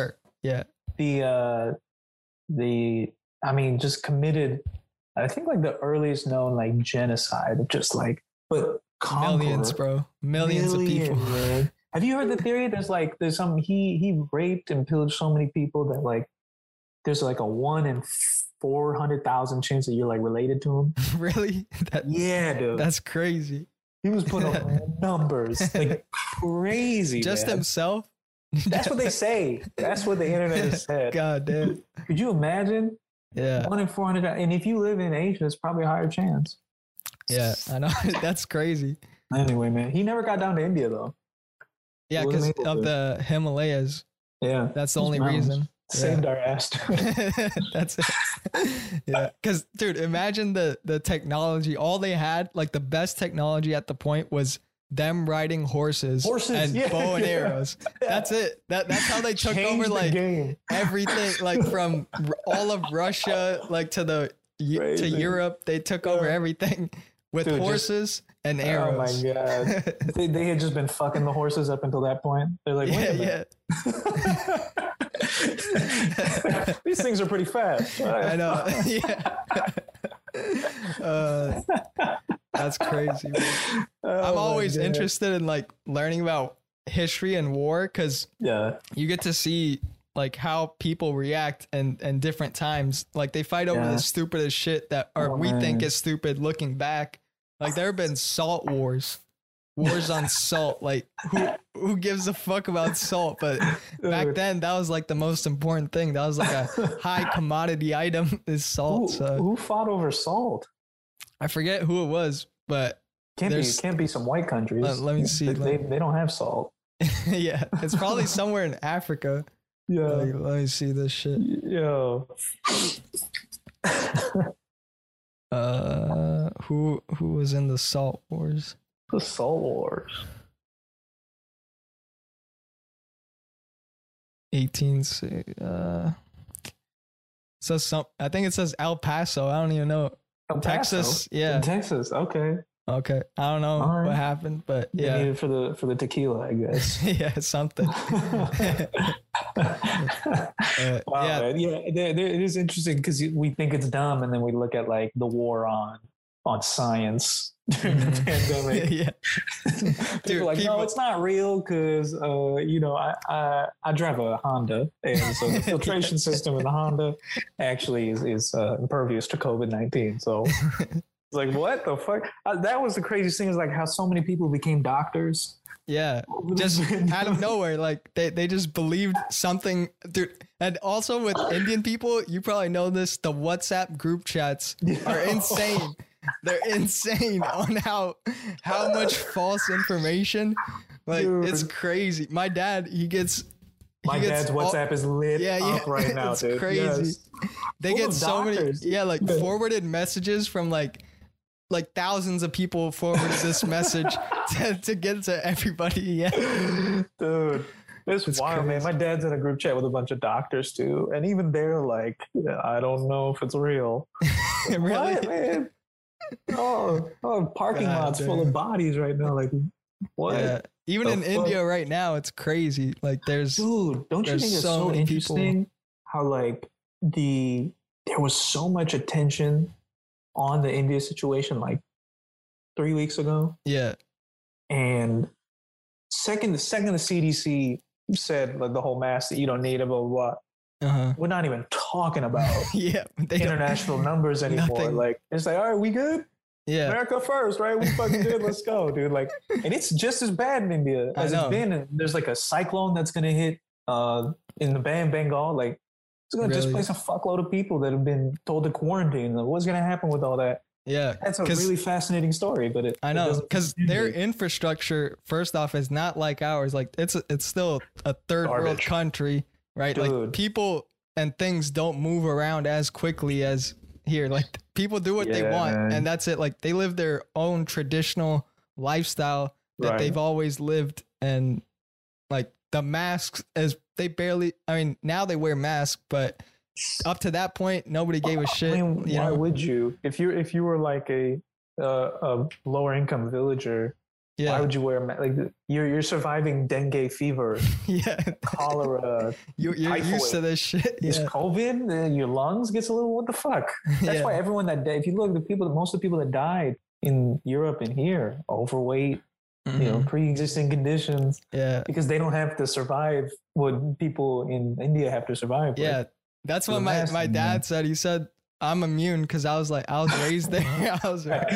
Just committed, I think, like the earliest known like genocide of just like, but millions, bro, millions of people. Man. Have you heard the theory? There's some he raped and pillaged so many people that like there's like a 1 in 400,000 chance that you're like related to him. Really? Yeah, dude. That's crazy. He was putting on numbers like crazy. Just man. Himself. That's what they say. That's what the internet has said. God damn. Could you imagine? Yeah. 1 in 400. And if you live in Asia, it's probably a higher chance. Yeah, I know. That's crazy. Anyway, man, he never got down to India though. Yeah, because of the Himalayas. Yeah. That's the only reason. Saved our ass. That's it. Yeah. Because, dude, imagine the technology. All they had, like the best technology at the point was them riding horses and bow and arrows. That's it. That's how they took over like everything, like from all of Russia, like to Europe. They took over everything with horses and arrows. Oh my god! they had just been fucking the horses up until that point. They're like, wait a minute. These things are pretty fast. I know. Yeah. That's crazy. I'm always interested in like learning about history and war because you get to see like how people react and different times. Like they fight over the stupidest shit that we think is stupid looking back. Like there have been salt wars on salt. Like who gives a fuck about salt? But back then that was like the most important thing. That was like a high commodity item is salt. Who fought over salt? I forget who it was, but can't be some white countries. Let me see. They don't have salt. Yeah, it's probably somewhere in Africa. Yeah, let me see this shit. Yo. Who was in the Salt Wars? The Salt Wars. 18. Says some. I think it says El Paso. I don't even know. Texas. Yeah. In Texas. Okay. I don't know what happened, but they need it for the tequila, I guess. Yeah, something. Wow, man. Yeah, it is interesting because we think it's dumb, and then we look at like the war on science during the pandemic. Yeah, people are like, no, it's not real because I drive a Honda, and so the filtration system in the Honda actually is impervious to COVID-19. So. It's like, what the fuck? That was the craziest thing, is like how so many people became doctors. Yeah, just out of nowhere. Like they just believed something, dude. And also with Indian people, you probably know this, the WhatsApp group chats are insane. They're insane on how much false information. Like, dude, it's crazy. My dad, dad's WhatsApp is lit up right now, it's dude. Crazy. Yes. They get so many, forwarded messages from like thousands of people forwarded this message to get to everybody. Yeah, dude, it's wild, crazy. Man. My dad's in a group chat with a bunch of doctors too, and even they're like, I don't know if it's real. Really, what, man? Oh, parking lots full of bodies right now. Like, what? Yeah. Even in India right now, it's crazy. Like, don't you think it's so interesting how like there was so much attention on the India situation like 3 weeks ago. Yeah. And second the CDC said like the whole mask that you don't need it, blah, blah, blah. We're not even talking about international numbers anymore. Nothing. Like, it's like, all right, we good? Yeah. America first, right? We fucking good. Let's go, dude. Like, and it's just as bad in India as it's been. And there's like a cyclone that's going to hit in the Bengal. Like, it's going to displace a fuckload of people that have been told to quarantine. Like, what's going to happen with all that? Yeah, that's a really fascinating story. But I know, because their infrastructure, first off, is not like ours. Like it's still a third world country, right? Dude. Like people and things don't move around as quickly as here. Like people do what they want, and that's it. Like they live their own traditional lifestyle that they've always lived, and like the masks, as they barely. I mean, now they wear masks, but up to that point, nobody gave a shit. I mean, why would you? If you were like a lower income villager, why would you wear like you're surviving dengue fever, cholera, you're used to this shit. This COVID, your lungs gets a little. What the fuck? That's why everyone that died. If you look at most of the people that died in Europe and here, overweight, pre-existing conditions. Yeah, because they don't have to survive what people in India have to survive. Yeah. Right? That's what my dad said. He said, I'm immune because I was raised there. I was right.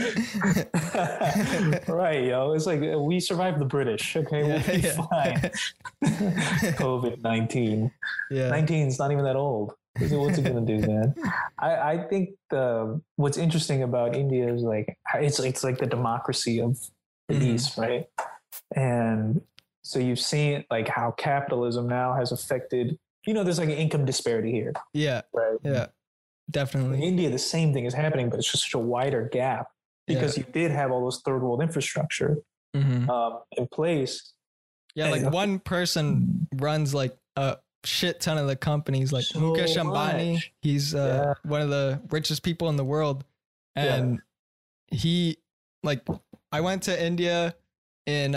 Right, yo. It's like we survived the British. Okay, we'll be fine. COVID-19. Yeah. 19 is not even that old. What's it going to do, man? I think what's interesting about India is like, it's like the democracy of the East, right? And so you've seen like how capitalism now has affected, there's like an income disparity here. Yeah. Right. Yeah. Definitely. In India, the same thing is happening, but it's just such a wider gap because you did have all those third world infrastructure in place. Yeah. Like one person runs like a shit ton of the companies, like Mukesh Ambani. He's one of the richest people in the world. And he, like, I went to India in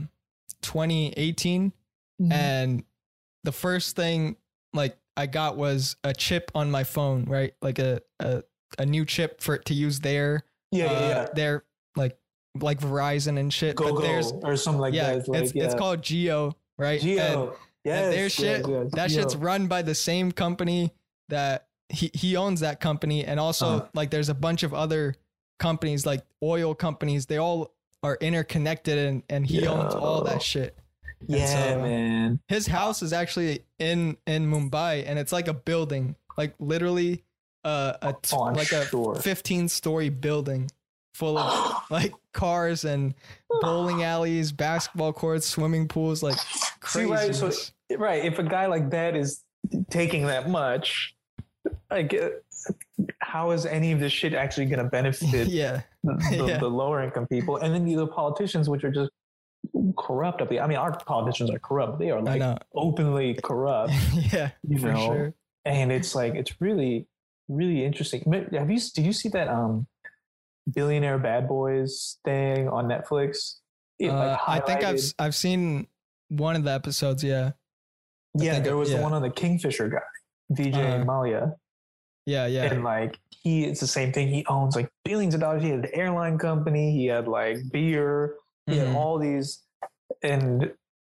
2018 and the first thing like I got was a chip on my phone, right? Like a new chip for it to use their their like Verizon and shit. But there's or something like that. It's called Jio, right? Jio. And their shit, that shit's run by the same company that he owns that company, and also like there's a bunch of other companies like oil companies. They all are interconnected, and he owns all that shit. Man. His house is actually in Mumbai, and it's like a building, like literally a 15-story building full of like cars and bowling alleys, basketball courts, swimming pools, like crazy. Right. If a guy like that is taking that much, like, how is any of this shit actually going to benefit the lower income people? And then the politicians, which are just corrupt. I mean, our politicians are corrupt. They are like openly corrupt. For sure. And it's like, it's really, really interesting. Did you see that Billionaire Bad Boys thing on Netflix? I think I've seen one of the episodes. There was the one on the Kingfisher guy, Vijay Mallya. And like it's the same thing. He owns like billions of dollars. He had an airline company. He had like beer. He had all these, and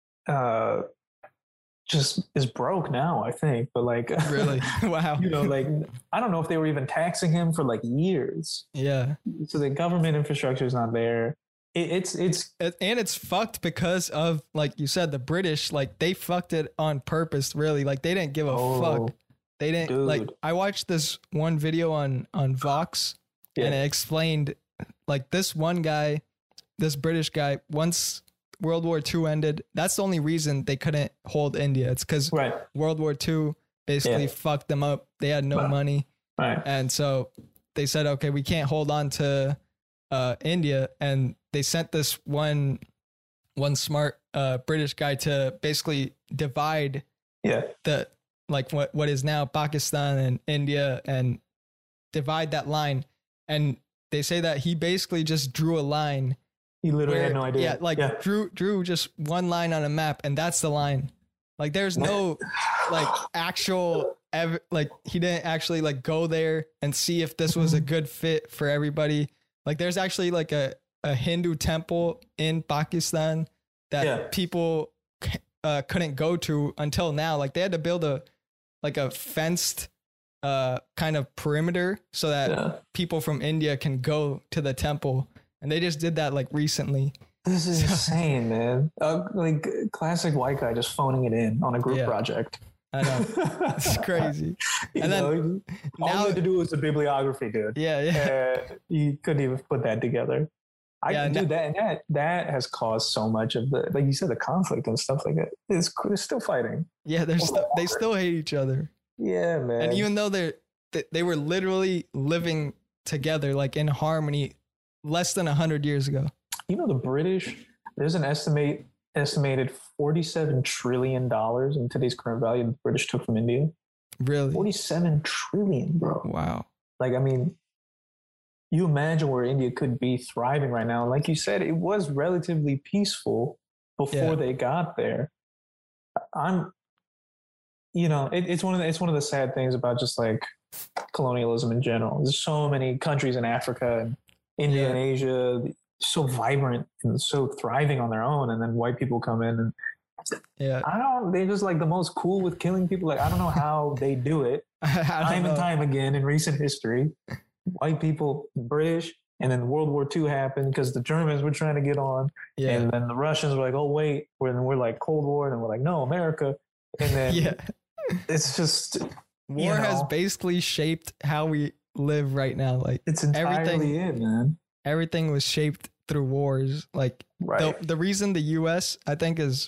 just is broke now, I think. But like, really, wow. Like I don't know if they were even taxing him for like years. Yeah. So the government infrastructure is not there. It's fucked because of, like you said, the British, like they fucked it on purpose. Really, like they didn't give a fuck. They didn't like. I watched this one video on Vox, and it explained like this one guy. This British guy, once World War II ended, that's the only reason they couldn't hold India. It's because World War II basically fucked them up. They had no money. Right. And so they said, okay, we can't hold on to India. And they sent this one smart British guy to basically divide the like what is now Pakistan and India, and divide that line. And they say that he basically just drew a line. He literally had no idea. Drew just one line on a map, and that's the line. Like there's no like actual like he didn't actually like go there and see if this was a good fit for everybody. Like there's actually like a Hindu temple in Pakistan that people couldn't go to until now. Like they had to build a fenced kind of perimeter so that people from India can go to the temple. And they just did that like recently. This is insane, man. Like classic white guy just phoning it in on a group project. I know. It's crazy. And then all you had to do was the bibliography, dude. Yeah. You couldn't even put that together. That has caused so much of the, like you said, the conflict and stuff like that. They're still fighting. Yeah, they still hate each other. Yeah, man. And even though they were literally living together, like in harmony, less than 100 years ago. You know, the British, there's an estimated $47 trillion in today's current value the British took from India. Really? 47 trillion, bro. Wow. Like, I mean, you imagine where India could be thriving right now. Like you said, it was relatively peaceful before they got there. It's one of the sad things about just like colonialism in general. There's so many countries in Africa and India and Asia, so vibrant and so thriving on their own, and then white people come in and they're just like the most cool with killing people. Like, I don't know how they do it. Time and time again in recent history, white people, British, and then World War II happened because the Germans were trying to get on, and then the Russians were like, "Oh wait," we're like Cold War, and we're like, "No, America," and then it's just war has basically shaped how we live right now. Like, it's entirely it, man. Everything was shaped through wars. Like the reason the U.S. I think is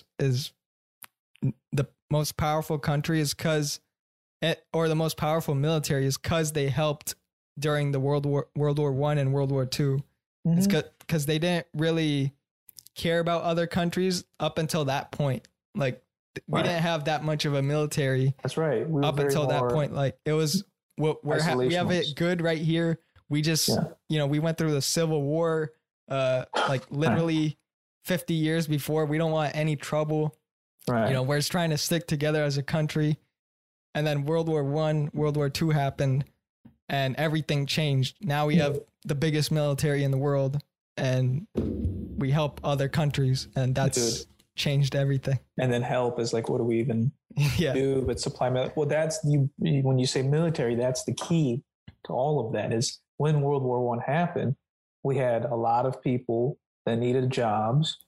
the most powerful country is or the most powerful military is because they helped during the World War I and World War II. Mm-hmm. It's because they didn't really care about other countries up until that point. Like, we didn't have that much of a military. That's right. Up until that point, like, it was we have it good right here. We just we went through the Civil War, like literally 50 years before. We don't want any trouble. Right. We're just trying to stick together as a country. And then World War I, World War II happened, and everything changed. Now we have the biggest military in the world, and we help other countries, and that's changed everything. And then help is like, what do we even do but supply? Well, that's when you say military, that's the key to all of that. Is when World War I happened, we had a lot of people that needed jobs,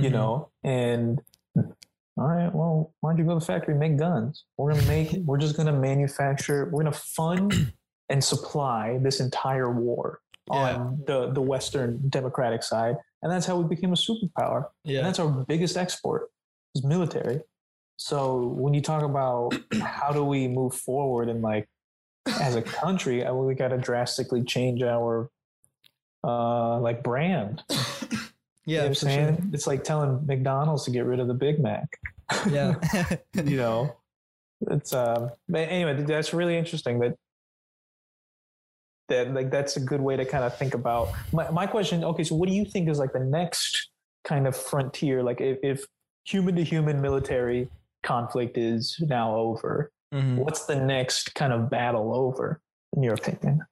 and all right, well, why don't you go to the factory and make guns? We're just going to manufacture, we're going to fund and supply this entire war on the Western democratic side. And that's how we became a superpower. Yeah. And that's our biggest export is military. So when you talk about how do we move forward and like as a country, we got to drastically change our like brand. Yeah, you know what I'm saying? Sure. It's like telling McDonald's to get rid of the Big Mac. Yeah. It's but anyway, that's really interesting that like that's a good way to kind of think about my question. Okay, so what do you think is like the next kind of frontier? Like if human to human military conflict is now over, what's the next kind of battle over, in your opinion?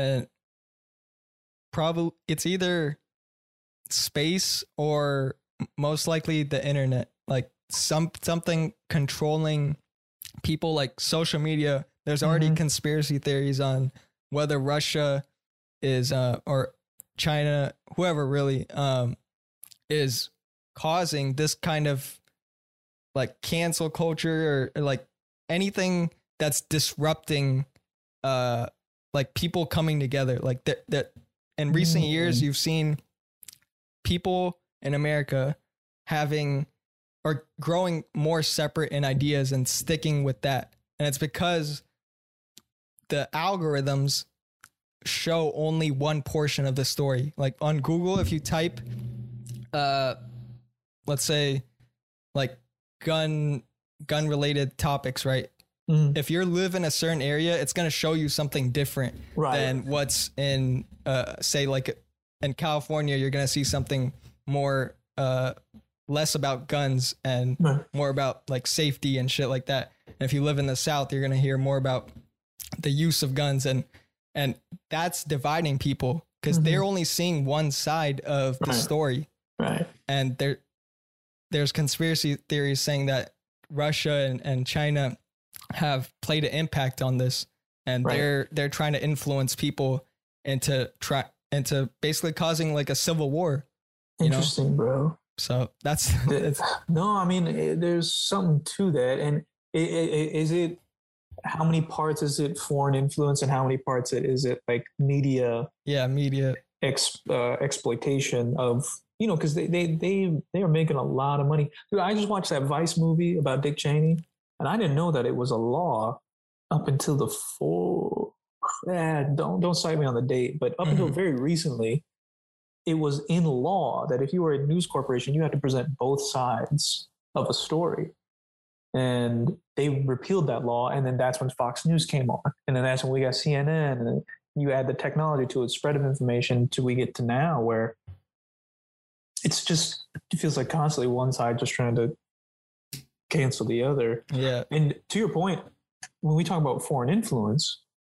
Probably it's either space or most likely the internet, like something controlling people, like social media. There's already conspiracy theories on whether Russia is or China, whoever really is causing this kind of like cancel culture or like anything that's disrupting like people coming together. Like that in recent years you've seen people in America having or growing more separate in ideas and sticking with that. And it's because the algorithms show only one portion of the story. Like on Google, if you type, let's say like gun related topics, right? If you live in a certain area, it's going to show you something different than what's in, say like in California, you're going to see something more, less about guns and more about like safety and shit like that. And if you live in the South, you're going to hear more about the use of guns, and that's dividing people because they're only seeing one side of the story. Right. And there's conspiracy theories saying that Russia and China have played an impact on this, and they're trying to influence people into basically causing like a civil war. Interesting, bro. So that's no, I mean, there's something to that. And Is it, how many parts is it foreign influence and how many parts is it like media? Yeah, media exploitation of, because they are making a lot of money. Dude, I just watched that Vice movie about Dick Cheney, and I didn't know that it was a law up until the don't cite me on the date, but up until very recently, it was in law that if you were a news corporation, you had to present both sides of a story. And they repealed that law, and then that's when Fox News came on, and then that's when we got CNN, and you add the technology to it, spread of information, till we get to now where it feels like constantly one side just trying to cancel the other. Yeah. And to your point, when we talk about foreign influence,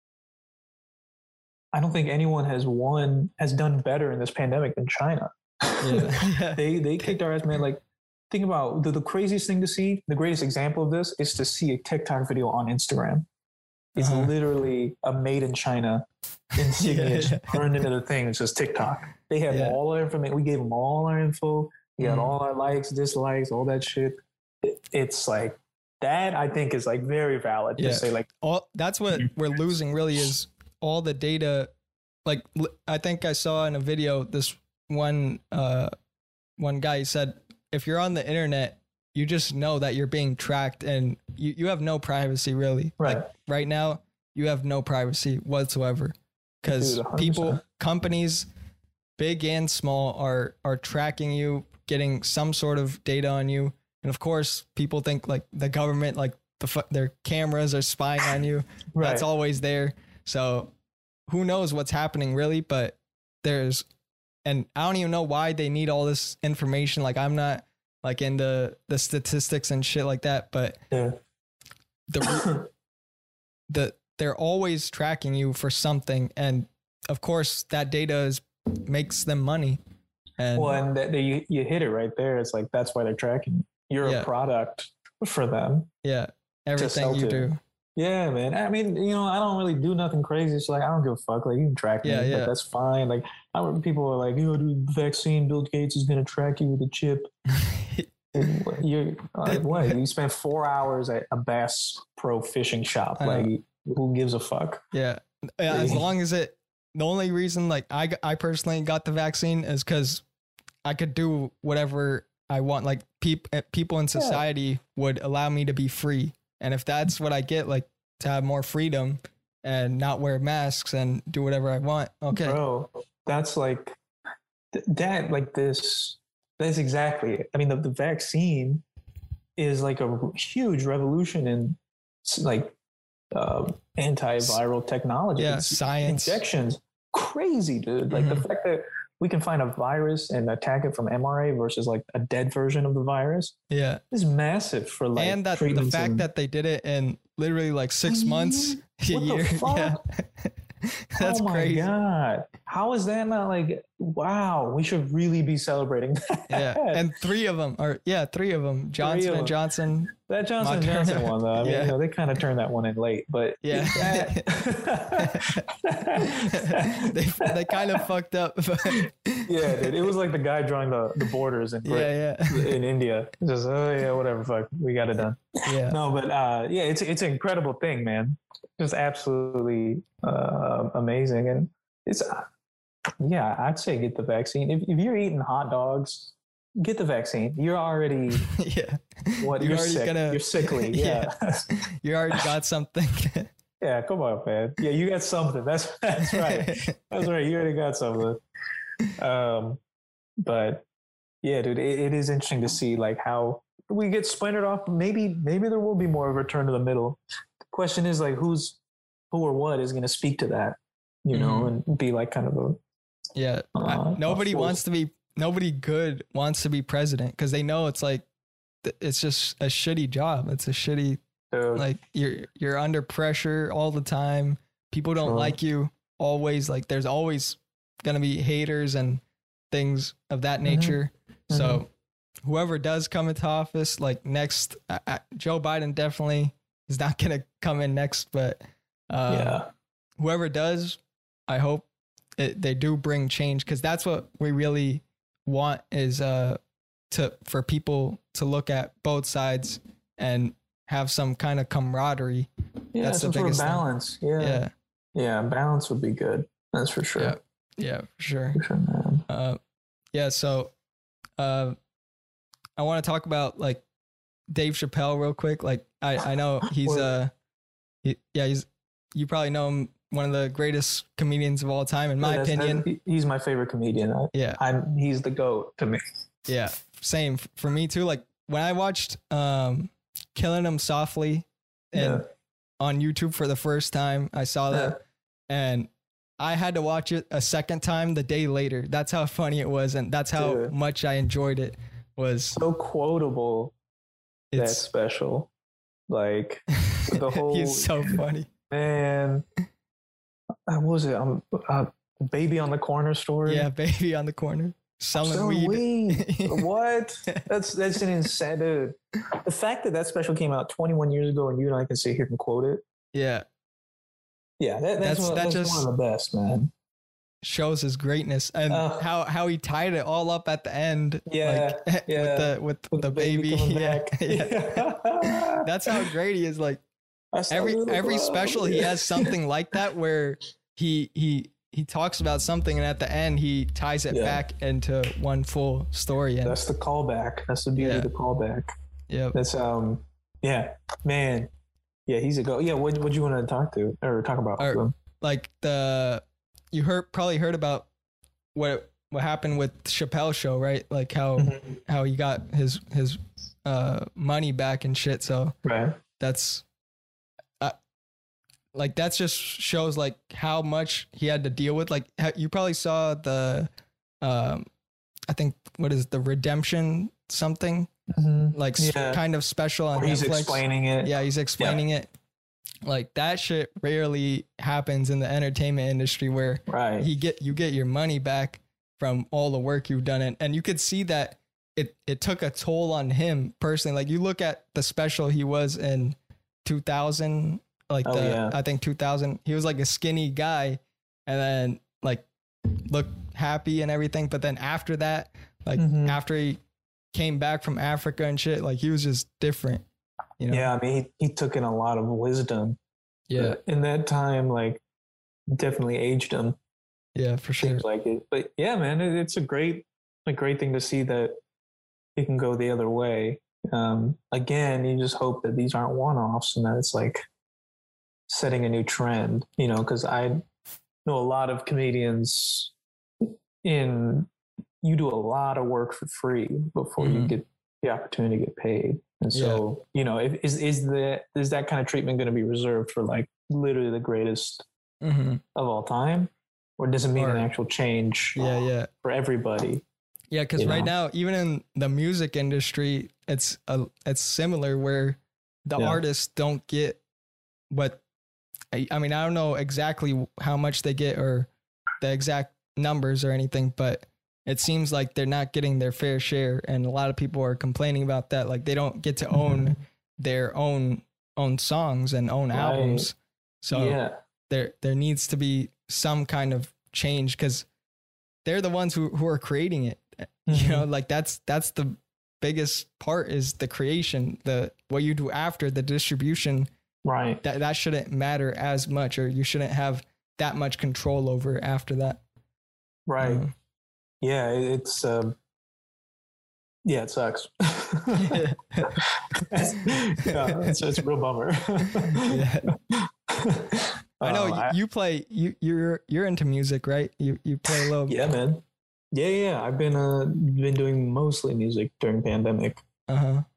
I don't think anyone has done better in this pandemic than China. Yeah. They kicked our ass, man. Like, think about the craziest thing to see. The greatest example of this is to see a TikTok video on Instagram. It's literally a made in China insignia turned into the thing. It's just TikTok. They have all our information. We gave them all our info. We had all our likes, dislikes, all that shit. It's like that. I think is like very valid to say like that's what we're losing. Really, is all the data. Like I think I saw in a video this one guy said, if you're on the internet, you just know that you're being tracked and you have no privacy really. Right. Like right now, you have no privacy whatsoever because people, companies, big and small, are tracking you, getting some sort of data on you. And of course, people think like the government, like their cameras are spying on you. Right. That's always there. So who knows what's happening really, but and I don't even know why they need all this information. Like I'm not like in the statistics and shit like that, but they're always tracking you for something. And of course that data makes them money. And you hit it right there. It's like, that's why they're tracking you. You're a product for them. Yeah. Everything you do. Yeah, man. I mean, I don't really do nothing crazy. So like, I don't give a fuck. Like, you can track me. Yeah. Like, that's fine. Like, people are like, dude, vaccine, Bill Gates is going to track you with a chip. You're like, what? You spent 4 hours at a Bass Pro fishing shop. Like, who gives a fuck? Yeah. As long as the only reason, like, I personally got the vaccine is because I could do whatever I want. Like, people in society would allow me to be free. And if that's what I get, like to have more freedom and not wear masks and do whatever I want. Okay. Bro, that's like that, like this, that's exactly it. I mean, the vaccine is like a huge revolution in like antiviral technology. Yeah, science. Injections. Crazy, dude. Like the fact that we can find a virus and attack it from mRNA versus like a dead version of the virus. Yeah. Is massive for like, and that the fact that they did it in literally like 6 months, a year. Yeah. That's crazy. Oh my God. How is that not like, wow, we should really be celebrating that. Yeah. And three of them. Johnson & Johnson. That Johnson & Johnson one though. I mean, they kind of turned that one in late, but they kind of fucked up. Yeah, dude. It was like the guy drawing the borders in in India. Just whatever, fuck, we got it done. Yeah. No, but it's an incredible thing, man. Just absolutely amazing, and it's I'd say get the vaccine. If you're eating hot dogs, get the vaccine. You're already you're sick. You're sickly. Yeah. You already got something. Yeah, come on, man. Yeah, you got something. That's right. That's right. You already got something. But yeah, dude, it is interesting to see like how we get splintered off. Maybe there will be more of a return to the middle. The question is like who or what is going to speak to that, and be like kind of a nobody good wants to be president because they know it's like it's just a shitty job. It's a shitty like you're under pressure all the time. People don't like you always. Like there's always gonna be haters and things of that nature. So whoever does come into office, like next, Joe Biden definitely is not gonna come in next, but whoever does, I hope they do bring change because that's what we really want is for people to look at both sides and have some kind of camaraderie. Yeah, that's some the sort of biggest balance. thing. Yeah, balance would be good. That's for sure. Yeah, for sure. For sure, man. Yeah, so I want to talk about like Dave Chappelle real quick. Like I know he's you probably know him, one of the greatest comedians of all time in my opinion. He's my favorite comedian. He's the GOAT to me. Yeah, same for me too. Like when I watched Killing Him Softly and on YouTube for the first time, I saw that and I had to watch it a second time the day later. That's how funny it was, and that's how much I enjoyed it. Was so quotable. That's special. Like the whole. He's so funny, man. What was it? Baby on the Corner story. Yeah, Baby on the Corner selling weed. What? That's an insane, dude. The fact that special came out 21 years ago, and you and I can sit here and quote it. Yeah. Yeah, that's one of the best, man. Shows his greatness and how he tied it all up at the end. With the baby. Yeah. That's how great he is. Like every special he has something like that where he talks about something and at the end he ties it back into one full story. And that's the callback. That's the beauty of the callback. Yeah. That's man. Yeah, he's a go. Yeah, what you want to talk about? Like you probably heard about what happened with Chappelle's show, right? Like how he got his money back and shit. So that's like that just shows like how much he had to deal with. Like you probably saw the I think what is the Redemption something. Kind of special on Netflix. He's explaining it. Yeah, he's explaining it. Like that shit rarely happens in the entertainment industry where you get your money back from all the work you've done. And you could see that it took a toll on him personally. Like you look at the special he was in 2000, I think 2000, he was like a skinny guy and then like looked happy and everything. But then after that, like after he came back from Africa and shit, like he was just different, you know? Yeah, I mean, he took in a lot of wisdom. Yeah, in that time, like definitely aged him. Yeah, for sure. Seems like it, but yeah, man, it's a great thing to see that it can go the other way. Again, you just hope that these aren't one-offs and that it's like setting a new trend, you know, because I know a lot of comedians you do a lot of work for free before you get the opportunity to get paid. And so, you know, is that kind of treatment going to be reserved for like literally the greatest of all time? Or does it mean an actual change for everybody? Yeah, because right now, even in the music industry, it's similar where the artists don't get what, I mean, I don't know exactly how much they get or the exact numbers or anything, but it seems like they're not getting their fair share. And a lot of people are complaining about that. Like they don't get to own their own songs and own albums. So there needs to be some kind of change because they're the ones who are creating it. You know, like that's the biggest part is the creation, what you do after the distribution. Right. That shouldn't matter as much, or you shouldn't have that much control over after that. Right. Yeah, it sucks. It's a real bummer. I know you play. You're into music, right? You play a little. Yeah, man. Yeah. I've been doing mostly music during pandemic. When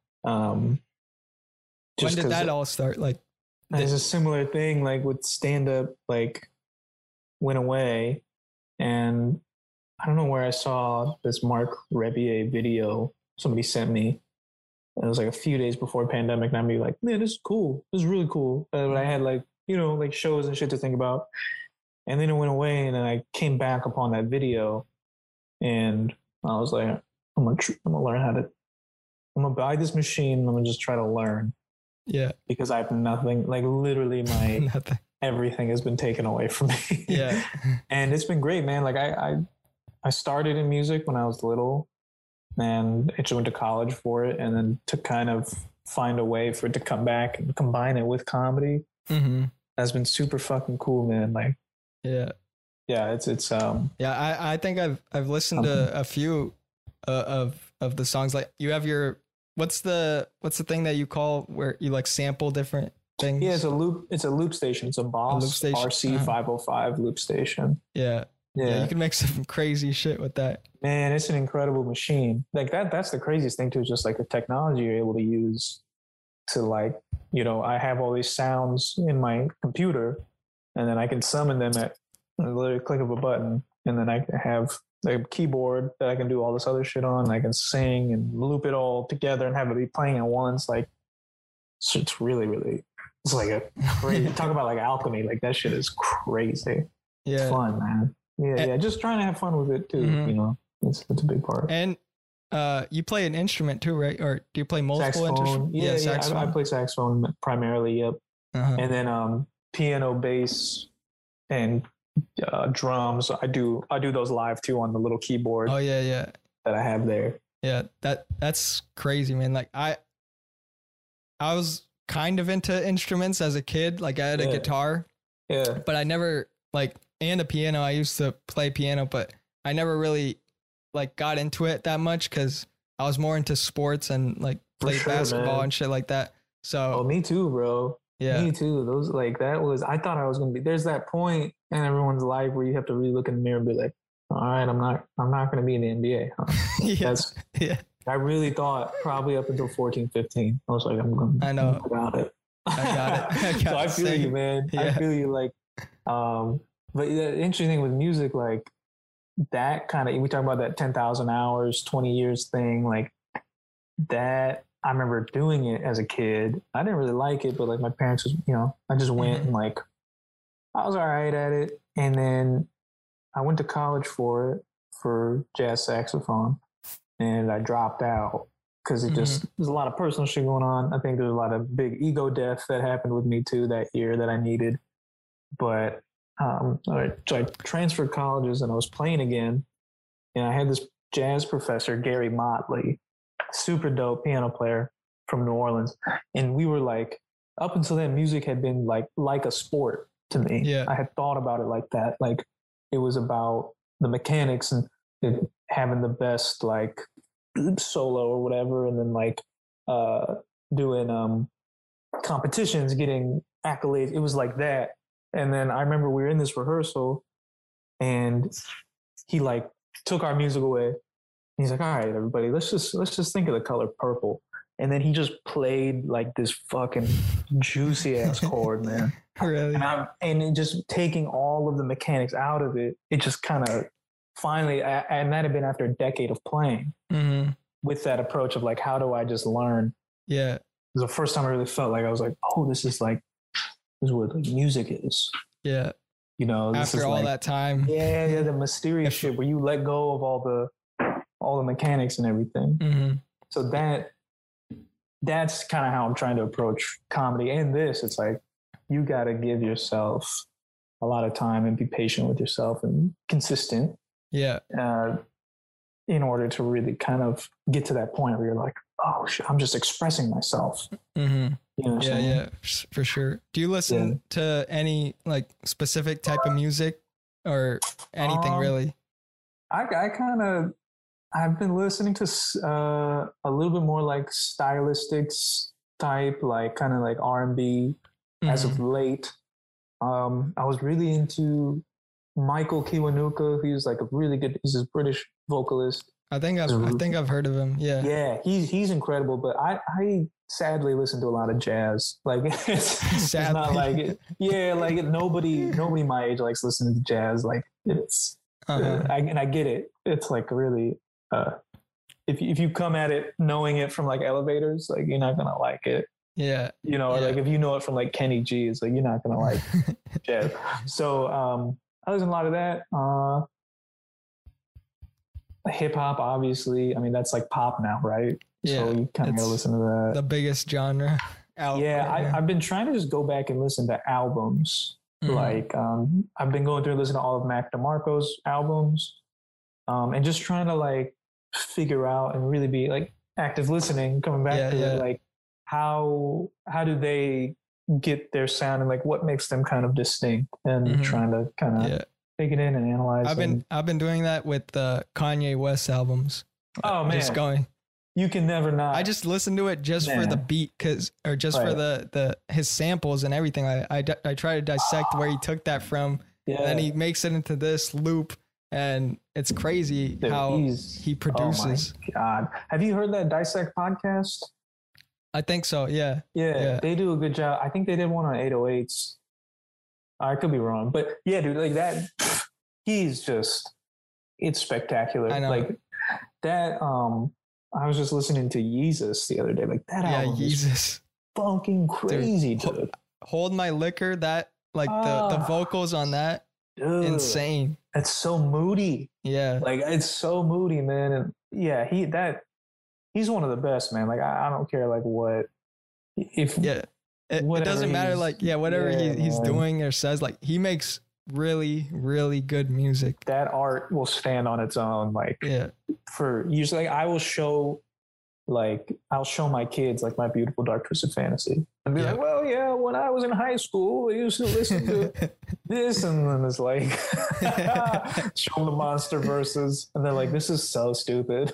did that all start? Like, there's a similar thing. Like with stand up, like went away, and I don't know where I saw this Mark Rebier video somebody sent me. It was like a few days before pandemic, and I'd be like, man, this is cool. This is really cool. But I had like, you know, like shows and shit to think about. And then it went away, and then I came back upon that video, and I was like, I'm gonna learn I'm gonna buy this machine. I'm gonna just try to learn. Yeah. Because I have nothing, like literally my everything has been taken away from me. Yeah. And it's been great, man. Like I started in music when I was little and I just went to college for it and then to kind of find a way for it to come back and combine it with comedy. Mm-hmm. That's been super fucking cool, man. Like, yeah, it's yeah. I think I've listened to a few of the songs. Like, you have your what's the thing that you call where you like sample different things? Yeah, it's a loop station. It's a Boss RC 505 loop station. Yeah. Yeah, you can make some crazy shit with that. Man, it's an incredible machine. Like that's the craziest thing too, is just like the technology you're able to use to, like, you know, I have all these sounds in my computer and then I can summon them at literally click of a button, and then I have a keyboard that I can do all this other shit on. I can sing and loop it all together and have it be playing at once. Like, so it's really, really, it's like a crazy, talk about like alchemy. Like, that shit is crazy. Yeah. It's fun, man. Yeah, just trying to have fun with it too. You know, it's a big part. And you play an instrument too, right? Or do you play multiple instruments? Yeah, saxophone. I play saxophone primarily. Yep. And then piano, bass, and drums. I do those live too on the little keyboard. Oh yeah. That I have there. Yeah, that's crazy, man. Like I was kind of into instruments as a kid. Like, I had a guitar. Yeah. But I never and a piano. I used to play piano, but I never really like got into it that much because I was more into sports and like played basketball and shit like that. So me too, bro. Yeah, me too. Those I thought I was gonna be. There's that point in everyone's life where you have to really look in the mirror and be like, all right, I'm not gonna be in the NBA. Huh? I really thought probably up until 14, 15. I was like, I got it. I got it. So I feel you, man. Yeah. I feel you. Like, but the interesting thing with music, like that kind of, we talk about that 10,000 hours, 20 years thing, like that. I remember doing it as a kid. I didn't really like it, but like my parents was, you know, I just went and like, I was all right at it. And then I went to college for jazz saxophone, and I dropped out because it just, there's a lot of personal shit going on. I think there's a lot of big ego death that happened with me too that year that I needed. But so I transferred colleges and I was playing again. And I had this jazz professor, Gary Motley, super dope piano player from New Orleans. And we were like, up until then, music had been like a sport to me. Yeah. I had thought about it like that. Like, it was about the mechanics and having the best like solo or whatever. And then like doing competitions, getting accolades. It was like that. And then I remember we were in this rehearsal and he like took our music away. He's like, all right, everybody, let's just think of the color purple. And then he just played like this fucking juicy ass chord, man. Really? And just taking all of the mechanics out of it, it just kind of finally, and that had been after a decade of playing with that approach of like, how do I just learn? Yeah. It was the first time I really felt like I was like, oh, this is what like music is. Yeah. You know, after all that time. Yeah, the mysterious shit where you let go of all the mechanics and everything. So that's kind of how I'm trying to approach comedy. And this, it's like, you got to give yourself a lot of time and be patient with yourself and consistent. Yeah. In order to really kind of get to that point where you're like, oh shit, I'm just expressing myself. You know what I'm saying? Yeah, for sure. Do you listen to any like specific type of music or anything really? I've been listening to a little bit more like stylistics type, like kind of like R&B as of late. I was really into Michael Kiwanuka. He's like he's a British vocalist. I think I've heard of him. Yeah. Yeah, he's incredible, but I sadly listen to a lot of jazz. Like it's not like it. Yeah, like nobody my age likes listening to jazz. Like it's and I get it. It's like really if you come at it knowing it from like elevators, like you're not gonna like it. Yeah. You know, or like if you know it from like Kenny G, it's like you're not gonna like jazz. So I listen to a lot of that. Hip hop, obviously. I mean, that's like pop now, right? Yeah. So you kind of gotta listen to that. The biggest genre out. Yeah, I've been trying to just go back and listen to albums. Like I've been going through and listening to all of Mac DeMarco's albums, and just trying to like figure out and really be like active listening, coming back to it, like how do they get their sound and like what makes them kind of distinct, and trying to kind of take it in and analyze. I've been doing that with the Kanye West albums. Oh man, just going. You can never not. I just listen to it just for the beat, for the his samples and everything. I try to dissect where he took that from, and then he makes it into this loop, and it's crazy. Dude, how he produces. Oh my God, have you heard that Dissect podcast? I think so. Yeah, they do a good job. I think they did one on 808s. I could be wrong, but yeah, dude, like that. He's just, it's spectacular. I know. Like that. I was just listening to Yeezus the other day. Like that album is fucking crazy, dude. Hold My Liquor, that like the vocals on that, dude, insane. It's so moody. Yeah, like it's so moody, man. And yeah, he's one of the best, man. Like I don't care like what it doesn't matter. Like whatever he's doing or says, like he makes really, really good music. That art will stand on its own. Like for usually, like I'll show my kids like My Beautiful Dark Twisted Fantasy and be like, well, yeah, when I was in high school, I used to listen to this, and then it's like show them the Monster Verses, and they're like, this is so stupid.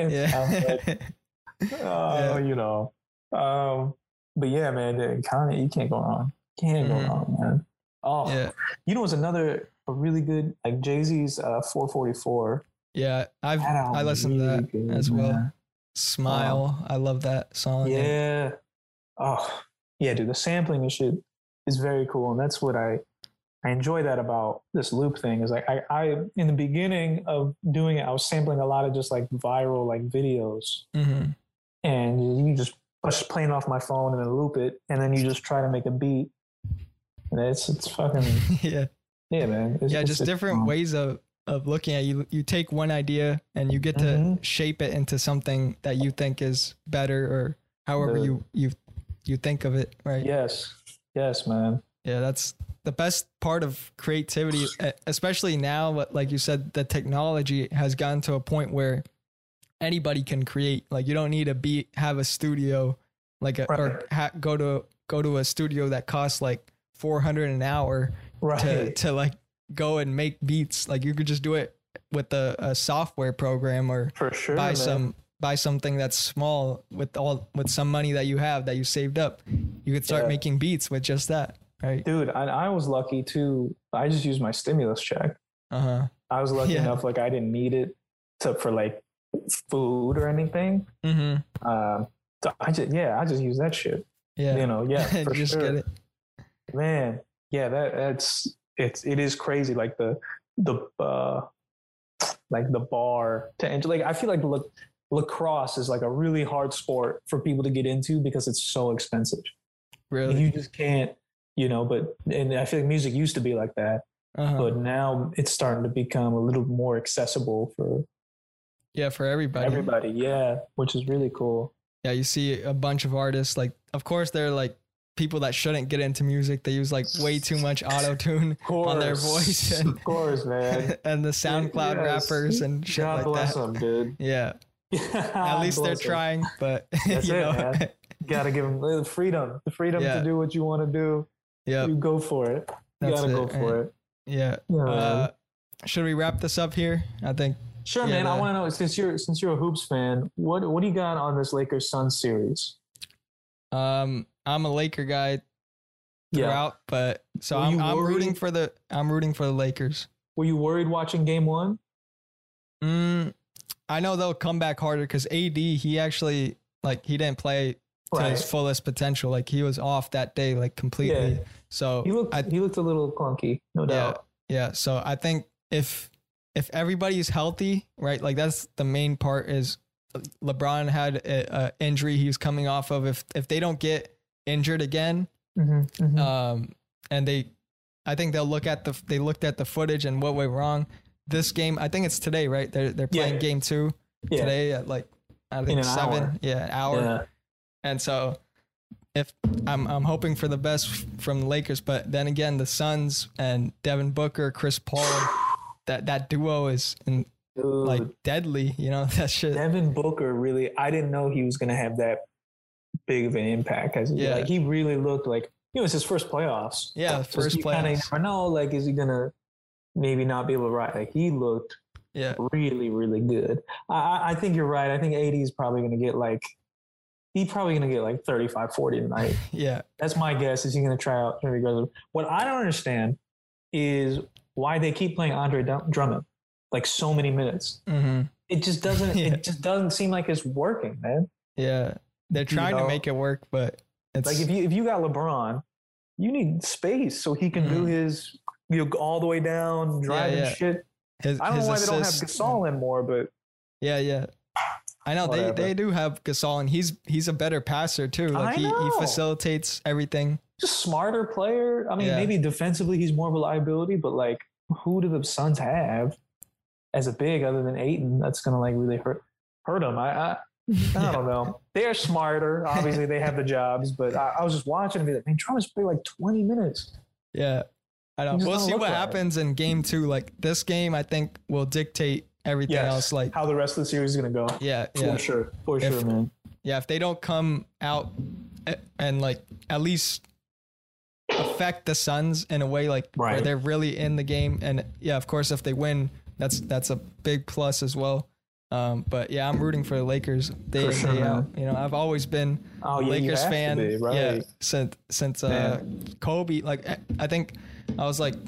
You know. But yeah, man, Kanye, you can't go wrong. Can't go wrong, man. Oh, you know, it's a really good, like Jay-Z's 444. Yeah, I listened to that good, as well. Man. Smile, I love that song. Yeah. Oh, yeah, dude, the sampling and shit is very cool, and that's what I enjoy that about this loop thing. Is like I in the beginning of doing it, I was sampling a lot of just like viral like videos, and you just playing off my phone and then loop it, and then you just try to make a beat. And it's fucking yeah, man. It's just different ways of looking at it. You take one idea and you get to shape it into something that you think is better, or however you think of it, right? Yes, man. Yeah, that's the best part of creativity, especially now. Like you said, the technology has gotten to a point where anybody can create. Like you don't need to have a studio, like go to a studio that costs like $400 an hour to like go and make beats. Like you could just do it with a software program, or for sure, buy something that's small with some money that you have that you saved up. You could start making beats with just that, right? Dude, I was lucky too. I just used my stimulus check. I was lucky enough, like I didn't need it for like food or anything. So I just use that shit. Yeah, you know, for just sure. Get it. Man, yeah, it is crazy. Like the bar to enter. Like I feel like lacrosse is like a really hard sport for people to get into because it's so expensive. Really, you just can't, you know. And I feel like music used to be like that, but now it's starting to become a little more accessible for everybody. Which is really cool. Yeah, you see a bunch of artists. Like, of course, they're like people that shouldn't get into music. They use like way too much auto-tune on their voice. Of course, man. And the SoundCloud rappers and shit God like bless that. them, dude. Yeah. At least they're trying, but that's man. You gotta give them the freedom to do what you want to do. Yeah, you go for it. You gotta go for it. Yeah. Should we wrap this up here? I think. Sure, man. I want to know, since you're a hoops fan, what do you got on this Lakers Suns series? I'm a Laker guy throughout, but so I'm rooting for the Lakers. Were you worried watching game one? I know they'll come back harder because AD, he actually he didn't play to his fullest potential. Like he was off that day, like completely. Yeah. So he looked a little clunky, no doubt. Yeah. So I think if everybody's healthy, right? Like that's the main part. Is LeBron had a injury he was coming off of. If they don't get injured again, and I think they'll looked at the footage and what went wrong. This game, I think it's today, right? They're playing game 2 today at like I think 7, an hour. Yeah. And so if I'm hoping for the best from the Lakers, but then again, the Suns and Devin Booker, Chris Paul, that duo is like deadly, you know, that shit. Devin Booker, really, I didn't know he was going to have that big of an impact as like he really looked like, you know, it's his first playoffs. Yeah, first playoffs. You kind of never know, like, is he gonna maybe not be able to ride? Like, he looked really, really good. I think you're right. I think AD is probably gonna get like, he's probably gonna get like 35, 40 tonight. Yeah, that's my guess. Is he gonna try out? What I don't understand is why they keep playing Andre Drummond like so many minutes. Mm-hmm. It just doesn't. It just doesn't seem like it's working, man. Yeah, they're trying to make it work, but it's like if you got LeBron, you need space so he can do his, you know, all the way down, driving shit. I don't know why they don't have Gasol in more, but yeah. I know they do have Gasol, and he's a better passer too. Like he facilitates everything. Just smarter player. I mean, maybe defensively he's more of a liability, but like, who do the Suns have as a big other than Ayton that's gonna like really hurt them? I don't know. They're smarter. Obviously, they have the jobs, but I was just watching and be like, man, Drummond's played like 20 minutes. Yeah, I know. We'll see what happens in game 2. Like this game, I think will dictate everything else. Like how the rest of the series is gonna go. Yeah, for sure, man. Yeah, if they don't come out and like at least affect the Suns in a way like where they're really in the game, and of course, if they win, that's a big plus as well. But yeah, I'm rooting for the Lakers day in, day out. You know, I've always been a Lakers fan. Since Kobe. Like I think I was like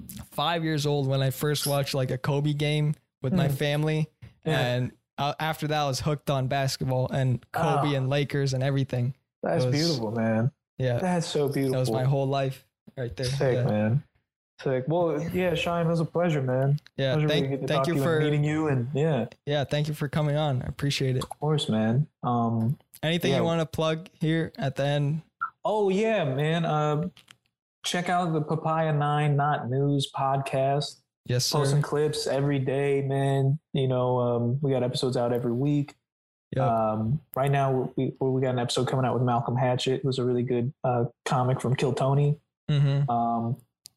5 years old when I first watched like a Kobe game with my family, and after that I was hooked on basketball and Kobe and Lakers and everything. That's beautiful, man. Yeah, that's so beautiful. That was my whole life right there. Sick, man. Sick. Well, Shine, it was a pleasure, man. Yeah, thank you for meeting you, and thank you for coming on. I appreciate it. Of course, man. Anything you want to plug here at the end? Oh yeah, man. Check out the Papaya 9 Not News podcast. Yes, sir. Posting clips every day, man. You know, we got episodes out every week. Yep. Right now we got an episode coming out with Malcolm Hatchett, who's a really good comic from Kill Tony. Mm-hmm.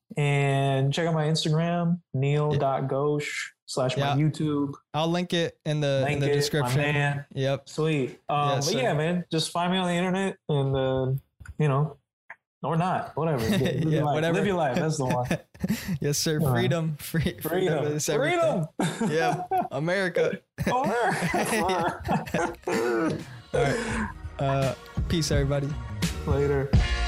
And check out my Instagram, neil.ghosh / my YouTube. I'll link it in the description. My man. Yep. Sweet. But man, just find me on the internet and you know, or not, whatever. Live your life. That's the one. Yes, sir. Freedom. Freedom. Freedom. Yeah. America. All right. Peace, everybody. Later.